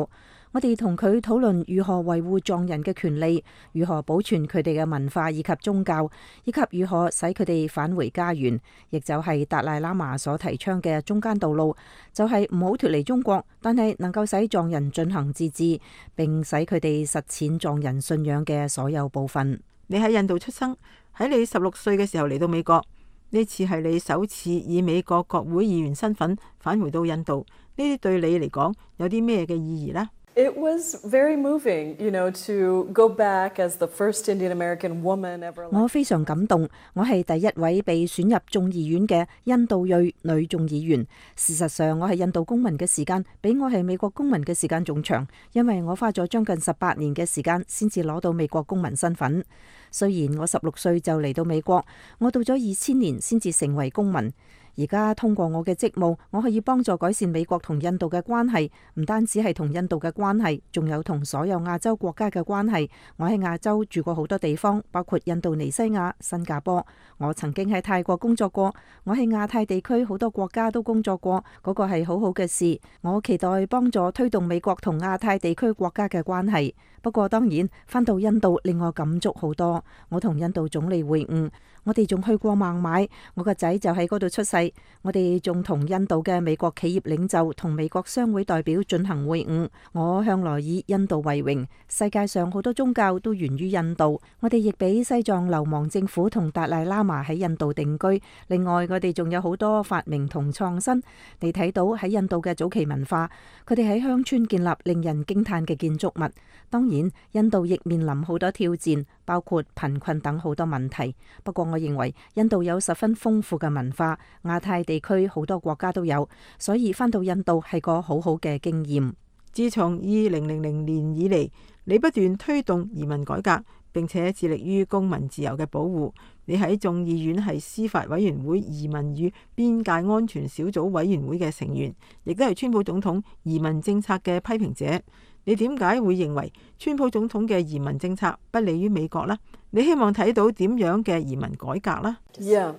我哋同佢討論如何維護藏人嘅權利，如何保存佢哋嘅文化以及宗教，以及如何使佢哋返回家園，亦就係達賴喇嘛所提倡嘅中間道路，就係唔好脫離中國，但係能夠使藏人進行自治，並使佢哋實踐藏人信仰嘅所有部分。 你喺印度出生，喺你16歲嘅時候嚟到美國，呢次係你首次以美國國會議員身份返回到印度，呢啲對你嚟講有啲咩嘅意義呢 ？It was very moving, to go back as the first Indian American woman ever. 我非常感動，我係第一位被選入眾議院嘅印度裔女眾議員。事實上，我係印度公民嘅時間比我係美國公民嘅時間仲長，因為我花咗將近18年嘅時間先至攞到美國公民身份。雖然我16歲就嚟到美國，我到咗2000年先至成為公民。而家通過我嘅職務，我可以幫助改善美國同印度嘅關係，唔單止係同印度嘅關係，仲有同所有亞洲國家嘅關係。我喺亞洲住過好多地方，包括印度尼西亞、新加坡。我曾經喺泰國工作過，我喺亞太地區好多國家都工作過，嗰個係好好嘅事。我期待幫助推動美國同亞太地區國家嘅關係。不過當然，返到印度令我感觸好多。我同印度總理會晤，我哋仲去過孟買，我個仔就喺嗰度出世。我哋仲同印度嘅美國企業領袖同美國商會代表進行會晤。我向來以印度為榮，世界上好多宗教都源於印度。我哋亦俾西藏流亡政府同達賴喇嘛喺印度定居。另外，我哋仲有好多發明同創新。你睇到喺印度嘅早期文化，佢哋喺鄉村建立令人驚嘆嘅建築物。當然，印度亦面臨好多挑戰，包括貧困等好多問題。不過我認為印度有十分豐富嘅文化，亞太地區好多國家都有，所以返到印度係個好好嘅經驗。 自從2000年以嚟，你不斷推動移民改革，並且致力於公民自由嘅保護。你喺眾議院係司法委員會移民與邊界安全小組委員會嘅成員，亦都係川普總統移民政策嘅批評者。你點解會認為川普總統嘅移民政策不利於美國呢？你希望睇到點樣嘅移民改革呢？ Yeah,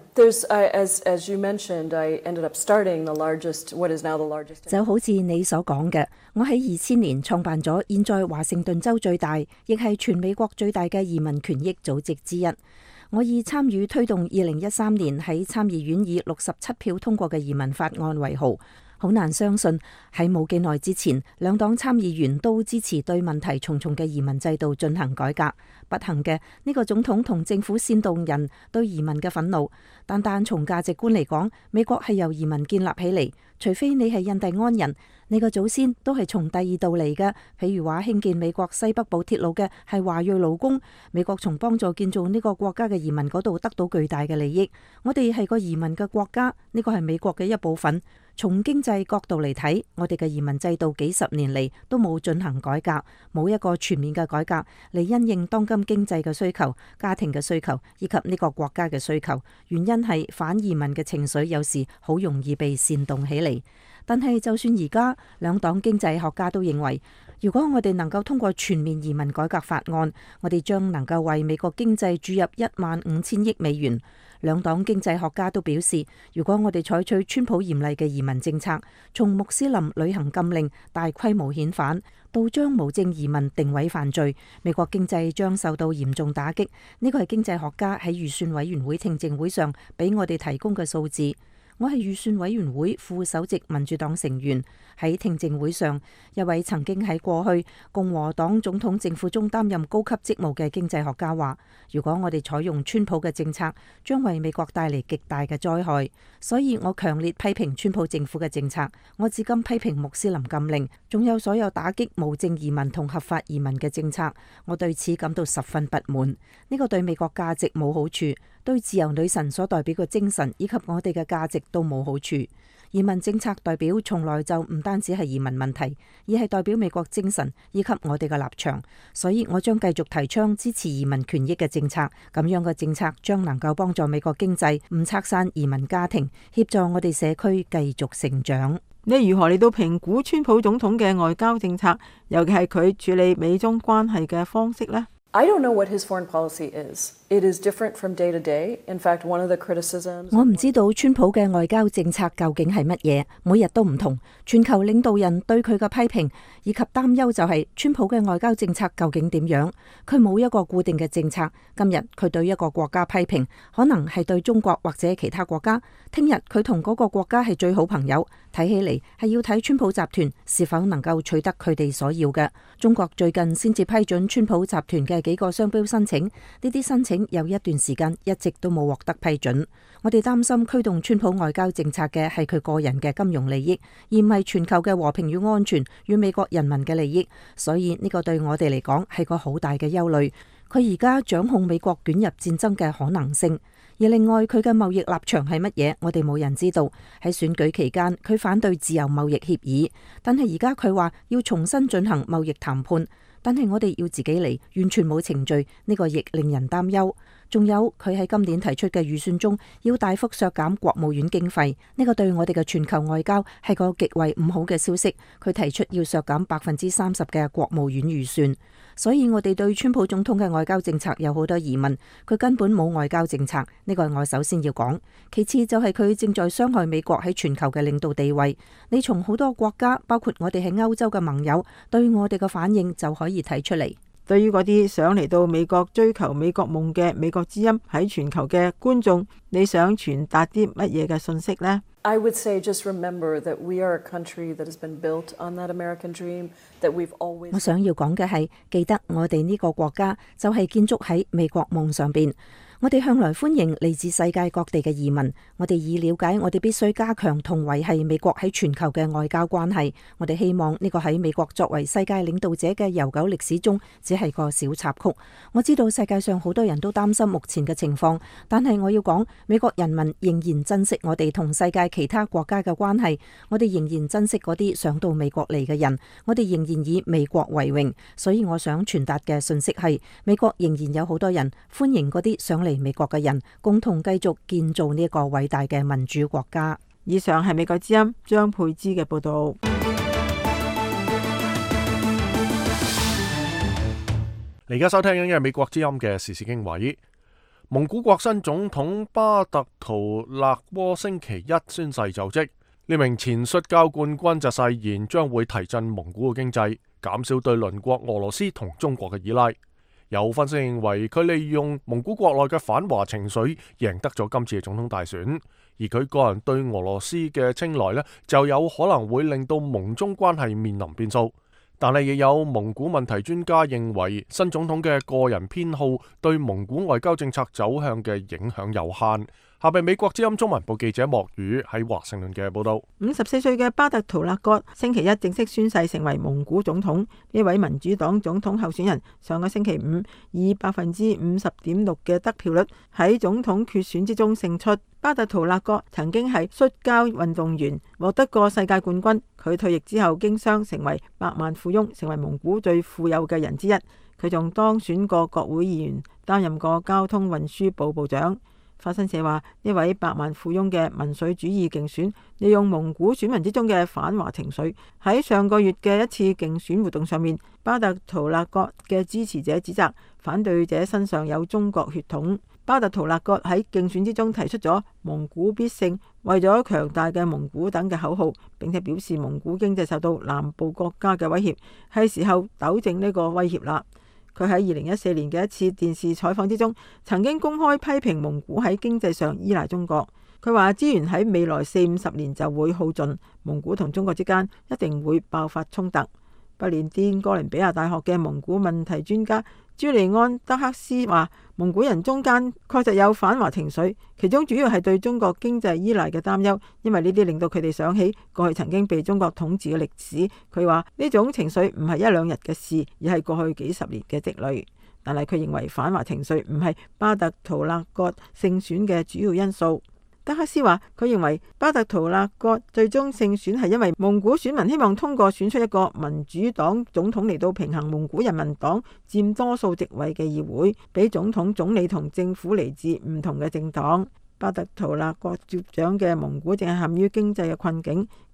as you mentioned, I ended up starting what is now the largest. 就好似你所講嘅，我喺2000年創辦咗現在華盛頓州最大，亦係全美國最大嘅移民權益組織之一。我以參與推動2013年喺參議院以67票通過嘅移民法案為豪。好難相信喺冇幾耐之前，兩黨參議員都支持對問題重重嘅移民制度進行改革。不幸嘅，呢個總統同政府煽動人對移民嘅憤怒。但從價值觀嚟講，美國係由移民建立起嚟。除非你係印第安人，你個祖先都係從第二度嚟嘅。譬如話興建美國西北部鐵路嘅係華裔勞工，美國從幫助建造呢個國家嘅移民嗰度得到巨大嘅利益。我哋係個移民嘅國家，呢個係美國嘅一部分。從經濟角度嚟睇，我哋嘅移民制度幾十年嚟都冇進行改革，冇一個全面嘅改革嚟因應當今經濟嘅需求、家庭嘅需求以及呢個國家嘅需求。原因係反移民嘅情緒有時好容易被煽動起嚟。但係就算而家兩黨經濟學家都認為，如果我哋能夠通過全面移民改革法案，我哋將能夠為美國經濟注入15000億美元。兩黨經濟學家都表示，如果我哋採取川普嚴厲嘅移民政策，從穆斯林旅行禁令、大規模遣返到將無證移民定位犯罪，美國經濟將受到嚴重打擊。呢個係經濟學家喺預算委員會聽證會上俾我哋提供嘅數字。我係預算委員會副首席民主黨成員。喺聽證會上，一位曾經喺過去共和黨總統政府中擔任高級職務嘅經濟學家話，如果我哋採用川普嘅政策，將為美國帶嚟極大嘅災害。所以我強烈批評川普政府嘅政策。我至今批評穆斯林禁令，仲有所有打擊無證移民同合法移民嘅政策。我對此感到十分不滿。呢個對美國價值冇好處，對自由女神所代表嘅精神以及我哋嘅價值都冇好處。移民政策代表從來就唔單止係移民問題，而係代表美國精神以及我哋嘅立場。所以我將繼續提倡支持移民權益嘅政策。咁樣嘅政策將能夠幫助美國經濟唔拆散移民家庭，協助我哋社區繼續成長。 你如何嚟到評估川普總統嘅外交政策，尤其係佢處理美中關係嘅方式呢？ I don't know what his foreign policy is. It is different from day to day. In fact, one of the criticisms... 我唔知道川普嘅外交政策究竟係乜嘢，每日都唔同。全球領導人對佢嘅批評以及擔憂就係川普嘅外交政策究竟點樣？佢冇一個固定嘅政策。今日佢對一個國家批評，可能係對中國或者其他國家。聽日佢同嗰個國家係最好朋友，睇起嚟係要睇川普集團是否能夠取得佢哋所要嘅。中國最近先至批准川普集團嘅幾個商標申請，呢啲申請有一段時間一直都冇獲得批准。我哋擔心驅動川普外交政策嘅係佢個人嘅金融利益，而唔係全球嘅和平與安全與美國人民嘅利益。所以呢個對我哋嚟講係個好大嘅憂慮。佢而家掌控美國捲入戰爭嘅可能性。而另外佢嘅貿易立場係乜嘢，我哋冇人知道。喺選舉期間佢反對自由貿易協議，但係而家佢話要重新進行貿易談判。但係我哋要自己嚟，完全冇程序，呢個亦令人擔憂。仲有佢喺今年提出嘅預算中要大幅削減國務院經費，呢個對我哋嘅全球外交係個極為唔好嘅消息。佢提出要削減30%嘅國務院預算，所以我哋對川普總統嘅外交政策有好多疑問。佢根本冇外交政策，呢個係我首先要講。其次就係佢正在傷害美國喺全球嘅領導地位。你從好多國家，包括我哋喺歐洲嘅盟友，對我哋嘅反應就可以睇出嚟。 對於嗰啲想嚟到美國追求美國夢嘅美國之音喺全球嘅觀眾，你想傳達啲乜嘢嘅信息呢？ I would say just remember that we are a country that has been built on that American dream, that we've always... 我想要講嘅係，記得我哋呢個國家就係建築喺美國夢上邊。我哋向來歡迎嚟自世界各地嘅移民。我哋已了解，我哋必須加強同維繫美國喺全球嘅外交關係。我哋希望呢個喺美國作為世界領導者嘅悠久歷史中，只係個小插曲。我知道世界上好多人都擔心目前嘅情況，但係我要講，美國人民仍然珍惜我哋同世界其他國家嘅關係。我哋仍然珍惜嗰啲想到美國嚟嘅人。我哋仍然以美國為榮。所以我想傳達嘅信息係，美國仍然有好多人歡迎嗰啲想嚟美國嘅人，共同繼續建造呢一個偉大嘅民主國家。 以上係美國之音張佩芝嘅報道。 你而家收聽緊嘅係美國之音嘅時事經緯。蒙古國新總統巴特圖勒戈星期一宣誓就職，呢名前摔跤冠軍就誓言將會提振蒙古嘅經濟，減少對鄰國俄羅斯同中國嘅依賴。有分析認為，佢利用蒙古國內嘅反華情緒贏得咗今次嘅總統大選，而佢個人對俄羅斯嘅青睞呢，就有可能會令到蒙中關係面臨變數。但係亦有蒙古問題專家認為，新總統嘅個人偏好對蒙古外交政策走向嘅影響有限。下邊美國之音中文部記者莫宇喺華盛頓嘅報道。 54歲嘅巴特圖勒戈星期一正式宣誓成為蒙古總統。呢位民主黨總統候選人上個星期五以50.6%嘅得票率喺總統決選之中勝出。巴特圖勒戈曾經係摔跤運動員，獲得過世界冠軍。佢退役之後經商成為百萬富翁，成為蒙古最富有嘅人之一。佢仲當選過國會議員，擔任過交通運輸部部長。法新社話，呢位百萬富翁嘅民粹主義競選，利用蒙古選民之中嘅反華情緒。喺上個月嘅一次競選活動上面，巴特圖勒戈嘅支持者指責反對者身上有中國血統。巴特圖勒戈喺競選之中提出咗蒙古必勝、為咗強大嘅蒙古等嘅口號，並且表示蒙古經濟受到南部國家嘅威脅，係時候糾正呢個威脅啦。佢喺2014年嘅一次電視採訪之中，曾經公開批評蒙古喺經濟上依賴中國。佢話資源喺未來40-50年就會耗盡，蒙古同中國之間一定會爆發衝突。不列顛哥倫比亞大學嘅蒙古問題專家朱利安德克斯話，蒙古人中間確實有反華情緒，其中主要係對中國經濟依賴嘅擔憂，因為呢啲令到佢哋想起過去曾經被中國統治嘅歷史。佢話呢種情緒唔係一兩日嘅事，而係過去幾十年嘅積累。但係佢認為反華情緒唔係巴特圖勒戈勝選嘅主要因素。德克斯話，佢認為巴特圖勒戈最終勝選係因為蒙古選民希望通過選出一個民主黨總統嚟到平衡蒙古人民黨佔多數席位嘅議會，俾總統、總理同政府嚟自唔同嘅政黨。巴特圖勒戈接掌嘅蒙古正係陷於經濟嘅困境，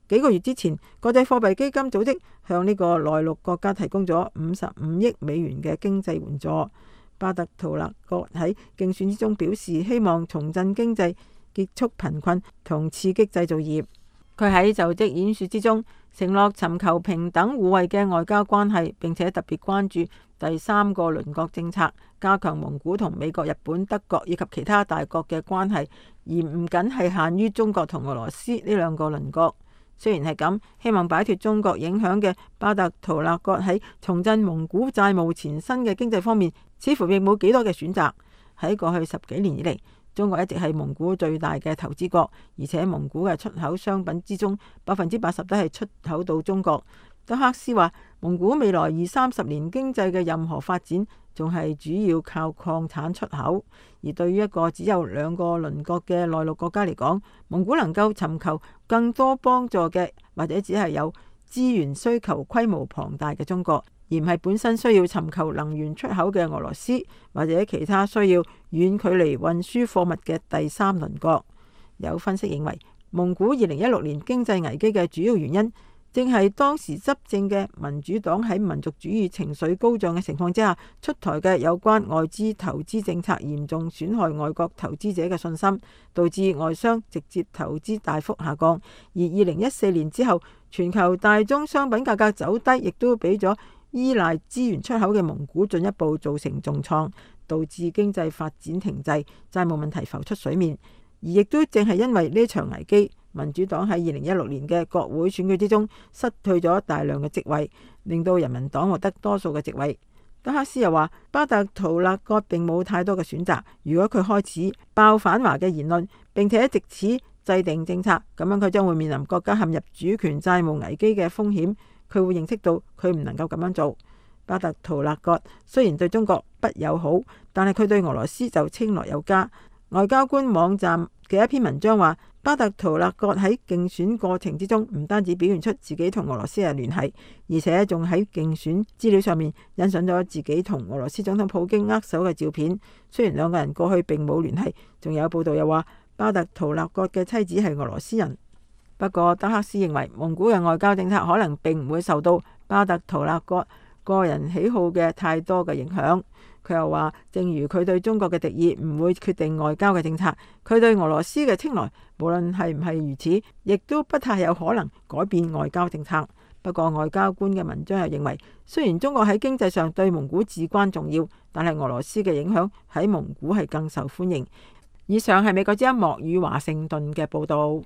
幾個月之前，國際貨幣基金組織向呢個內陸國家提供咗55億美元嘅經濟援助。巴特圖勒葛喺競選之中表示，希望重振經濟、結束貧困同刺激製造業。佢喺就職演說之中承諾尋求平等互惠嘅外交關係，並且特別關注第三個鄰國政策，加強蒙古同美國、日本、德國以及其他大國嘅關係，而唔僅係限於中國同俄羅斯呢兩個鄰國。雖然係咁，希望擺脫中國影響嘅巴特圖勒葛喺重振蒙古債務纏身嘅經濟方面，似乎亦冇幾多嘅選擇。喺過去10幾年以嚟，中國一直係蒙古最大嘅投資國，而且蒙古嘅出口商品之中80%都係出口到中國。德克斯話，蒙古未來20-30年經濟嘅任何發展，仲係主要靠礦產出口。而對於一個只有2個鄰國嘅內陸國家嚟講，蒙古能夠尋求更多幫助嘅，或者只係有資源需求規模龐大嘅中國，而唔係本身需要尋求能源出口嘅俄羅斯，或者其他需要遠距離運輸貨物嘅第三鄰國。有分析認為，蒙古2016年經濟危機嘅主要原因，正係當時執政嘅民主黨喺民族主義情緒高漲嘅情況之下出台嘅有關外資投資政策，嚴重損害外國投資者嘅信心，導致外商直接投資大幅下降。而2014年之後，全球大宗商品價格走低，亦都俾咗依賴資源出口嘅蒙古進一步造成重創，導致經濟發展停滯，債務問題浮出水面。而亦都正係因為呢場危機，民主黨喺2016年嘅國會選舉之中失去咗大量嘅席位，令到人民黨獲得多數嘅席位。德克斯又話，巴特圖勒葛並冇太多嘅選擇，如果佢開始爆反華嘅言論，並且藉此制定政策，咁樣佢將會面臨國家陷入主權債務危機嘅風險。佢會認識到佢唔能夠咁樣做。巴特圖勒葛雖然對中國不友好，但係佢對俄羅斯就青睞有加。外交官網站嘅一篇文章話，巴特圖勒葛喺競選過程之中唔單止表現出自己同俄羅斯嘅聯繫，而且仲喺競選資料上面印上咗自己同俄羅斯總統普京握手嘅照片。雖然兩個人過去並冇聯繫，仲有報道又話巴特圖勒葛嘅妻子係俄羅斯人。不過德克斯認為，蒙古嘅外交政策可能並唔會受到巴特圖勒葛個人喜好嘅太多嘅影響。佢又話，正如佢對中國嘅敵意唔會決定外交嘅政策，佢對俄羅斯嘅青睞無論係唔係如此，亦都不太有可能改變外交政策。不過外交官嘅文章又認為，雖然中國喺經濟上對蒙古至關重要，但係俄羅斯嘅影響喺蒙古係更受歡迎。以上係美國之音莫語華盛頓嘅報導。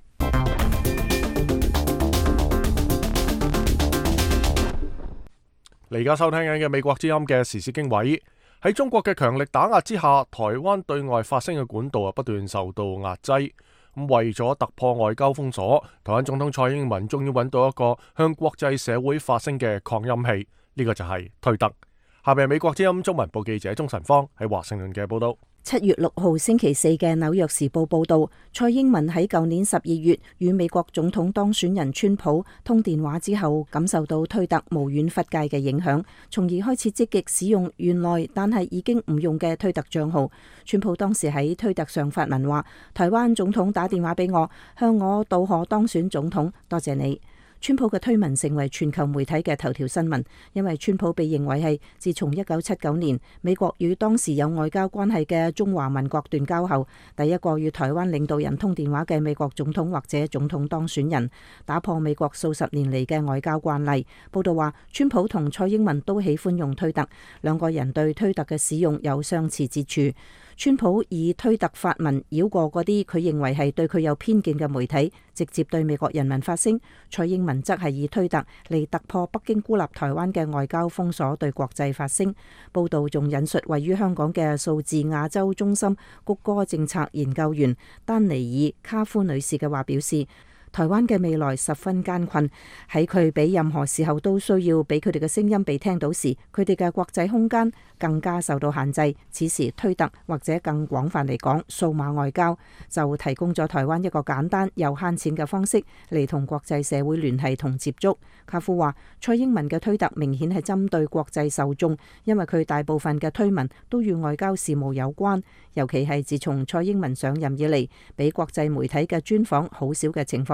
你而家收聽緊嘅美國之音嘅時事經緯。喺中國嘅強力打壓之下，台灣對外發聲嘅管道不斷受到壓制。為咗突破外交封鎖，台灣總統蔡英文終於揾到一個向國際社會發聲嘅擴音器，呢個就係推特。下面係美國之音中文部記者鍾晨芳喺華盛頓嘅報道。 7月6號星期四嘅紐約時報報道，蔡英文喺舊年12月與美國總統當選人川普通電話之後，感受到推特無遠弗屆嘅影響，從而開始積極使用原來但係已經唔用嘅推特賬號。川普當時喺推特上發文話：台灣總統打電話俾我，向我祝賀當選總統，多謝你。川普嘅推文成為全球媒體嘅頭條新聞，因為川普被認為係自從1979年美國與當時有外交關係嘅中華民國斷交後，第一個與台灣領導人通電話嘅美國總統或者總統當選人，打破美國數十年嚟嘅外交慣例。報道話，川普同蔡英文都喜歡用推特，兩個人對推特嘅使用有相似之處。川普以推特發文繞過嗰啲佢認為係對佢有偏見嘅媒體，直接對美國人民發聲。蔡英文則係以推特嚟突破北京孤立台灣嘅外交封鎖，對國際發聲。報道仲引述位於香港嘅數字亞洲中心谷歌政策研究員丹尼爾卡夫女士嘅話表示，台灣嘅未來十分艱困，喺佢比任何時候都需要俾佢哋嘅聲音被聽到時，佢哋嘅國際空間更加受到限制。此時推特或者更廣泛嚟講，數碼外交就提供咗台灣一個簡單又慳錢嘅方式嚟同國際社會聯繫同接觸。卡夫話，蔡英文嘅推特明顯係針對國際受眾，因為佢大部分嘅推文都與外交事務有關，尤其係自從蔡英文上任以嚟，俾國際媒體嘅專訪好少嘅情況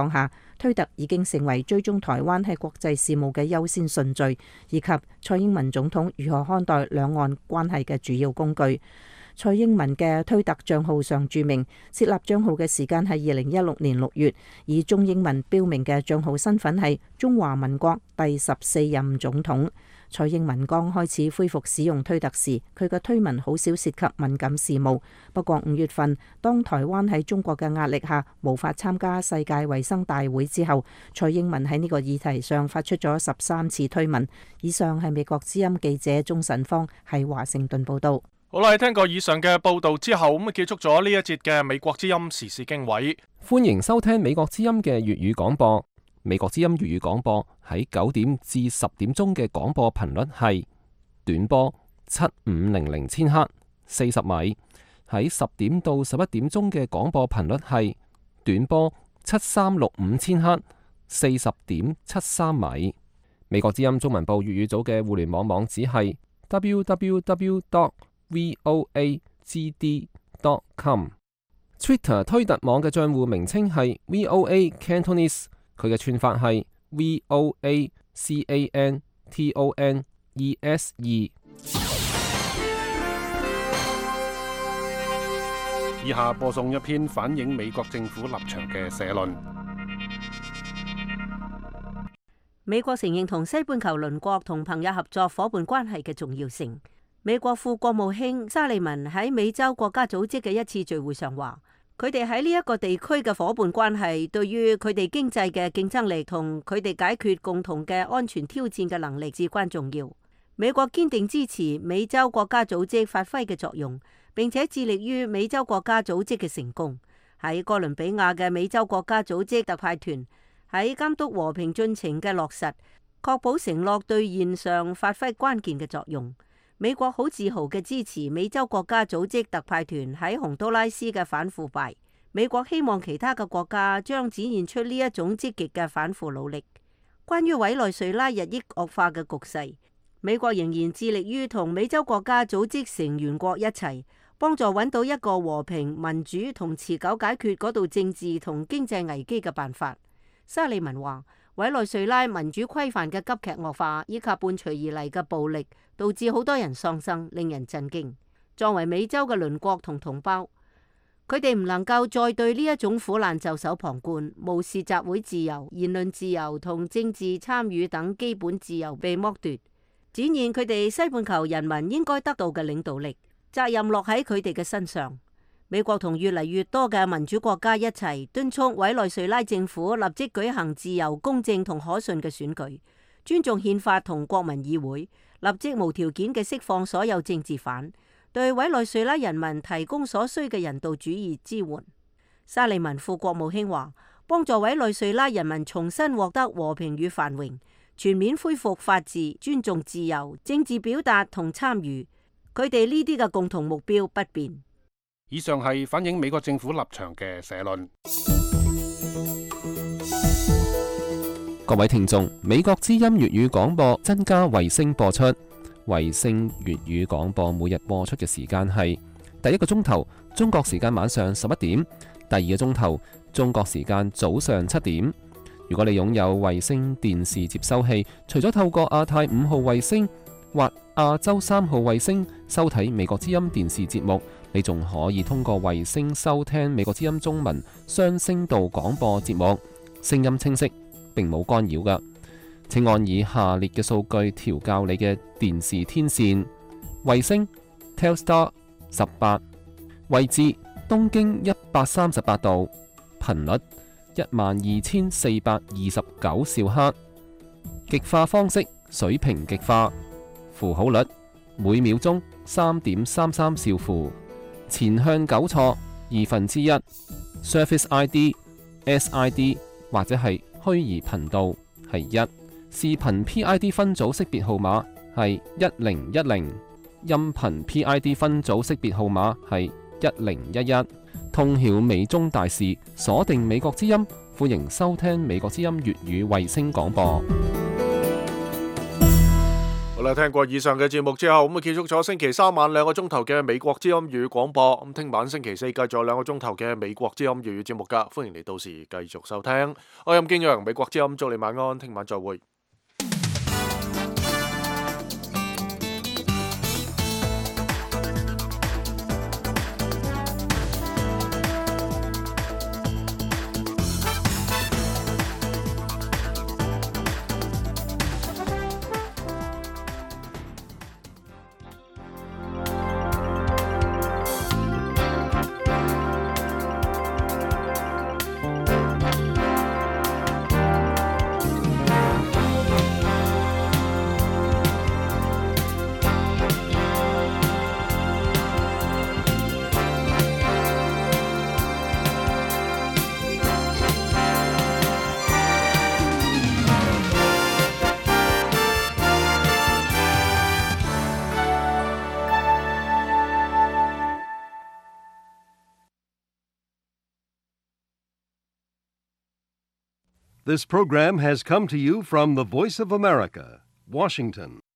況下，推特已經成為追蹤台灣喺國際事務嘅優先順序，以及蔡英文總統如何看待兩岸關係嘅主要工具。蔡英文嘅推特帳號上註明，設立帳號嘅時間係2016年6月，以中英文標明嘅帳號身份係中華民國第14任總統。蔡英文剛開始恢復使用推特時，佢嘅推文好少涉及敏感事務。不過5月份，當台灣喺中國嘅壓力下無法參加世界衛生大會之後，蔡英文喺呢個議題上發出咗13次推文。以上係美國之音記者鍾晨芳喺華盛頓報道。 好啦，聽過以上嘅報道之後，咁結束咗呢一節嘅美國之音時事經緯。 歡迎收聽美國之音嘅粵語廣播。美國之音粵語廣播喺9點至10點鐘嘅廣播頻率係短波7500千赫40米，喺10點到11點鐘嘅廣播頻率係短波7365千赫40.73米。美國之音中文部粵語組嘅互聯網網址係 www.voagd.com。Twitter 推特網嘅賬戶名稱係 VOA Cantonese。佢嘅串法係 VOACANTONESE。 以下播送一篇反映美國政府立場嘅社論。 美國承認同西半球鄰國同朋友合作夥伴關係嘅重要性。美國副國務卿沙利文喺美洲國家組織嘅一次聚會上話，佢哋喺呢一個地區嘅夥伴關係，對於佢哋經濟嘅競爭力同佢哋解決共同嘅安全挑戰嘅能力至關重要。美國堅定支持美洲國家組織發揮嘅作用，並且致力於美洲國家組織嘅成功。喺哥倫比亞嘅美洲國家組織特派團喺監督和平進程嘅落實、確保承諾兌現上發揮關鍵嘅作用。美國好自豪嘅支持美洲國家組織特派團喺洪都拉斯嘅反腐敗。美國希望其他嘅國家將展現出呢一種積極嘅反腐努力。關於委內瑞拉日益惡化嘅局勢，美國仍然致力於同美洲國家組織成員國一齊，幫助揾到一個和平、民主同持久解決嗰度政治同經濟危機嘅辦法。沙利文話，委內瑞拉民主規範嘅急劇惡化，以及伴隨而嚟嘅暴力，導致好多人喪生，令人震驚。作為美洲嘅鄰國同同胞，佢哋唔能夠再對呢一種苦難袖手旁觀，無視集會自由、言論自由同政治參與等基本自由被剝奪，展現佢哋西半球人民應該得到嘅領導力。責任落喺佢哋嘅身上。美國同越嚟越多嘅民主國家一齊敦促委內瑞拉政府立即舉行自由、公正同可信嘅選舉，尊重憲法同國民議會，立即無條件嘅釋放所有政治犯，對委內瑞拉人民提供所需嘅人道主義支援。沙利文副國務卿話，幫助委內瑞拉人民重新獲得和平與繁榮，全面恢復法治、尊重自由、政治表達同參與，佢哋呢啲嘅共同目標不變。 以上係反映美國政府立場嘅社論。 各位聽眾，美國之音粵語廣播增加衛星播出。衛星粵語廣播每日播出嘅時間係第一個鐘頭中國時間晚上11點，第二個鐘頭中國時間早上7點。如果你擁有衛星電視接收器，除咗透過亞太5號衛星或亞洲3號衛星收睇美國之音電視節目，你仲可以通過衛星收聽美國之音中文雙聲道廣播節目，聲音清晰，並冇干擾㗎。請按以下列嘅數據調校你嘅電視天線：衛星 Telstar 18，位置東經138度，頻率12429兆赫，極化方式水平極化，符號率每秒鐘3.33兆符，前向糾錯1/2， Service ID、SID 或者係虛擬頻道係1，視頻 PID 分組識別號碼係1010，音頻 PID 分組識別號碼係1011。通曉美中大事，鎖定美國之音，歡迎收聽美國之音粵語衛星廣播。 好啦，聽過以上嘅節目之後，咁結束咗星期三晚2個鐘頭嘅美國之音粵語廣播。咁聽晚星期四繼續有2個鐘頭嘅美國之音粵語節目㗎，歡迎你到時繼續收聽。我係任敬揚，美國之音祝你晚安，聽晚再會。 This program has come to you from the Voice of America, Washington.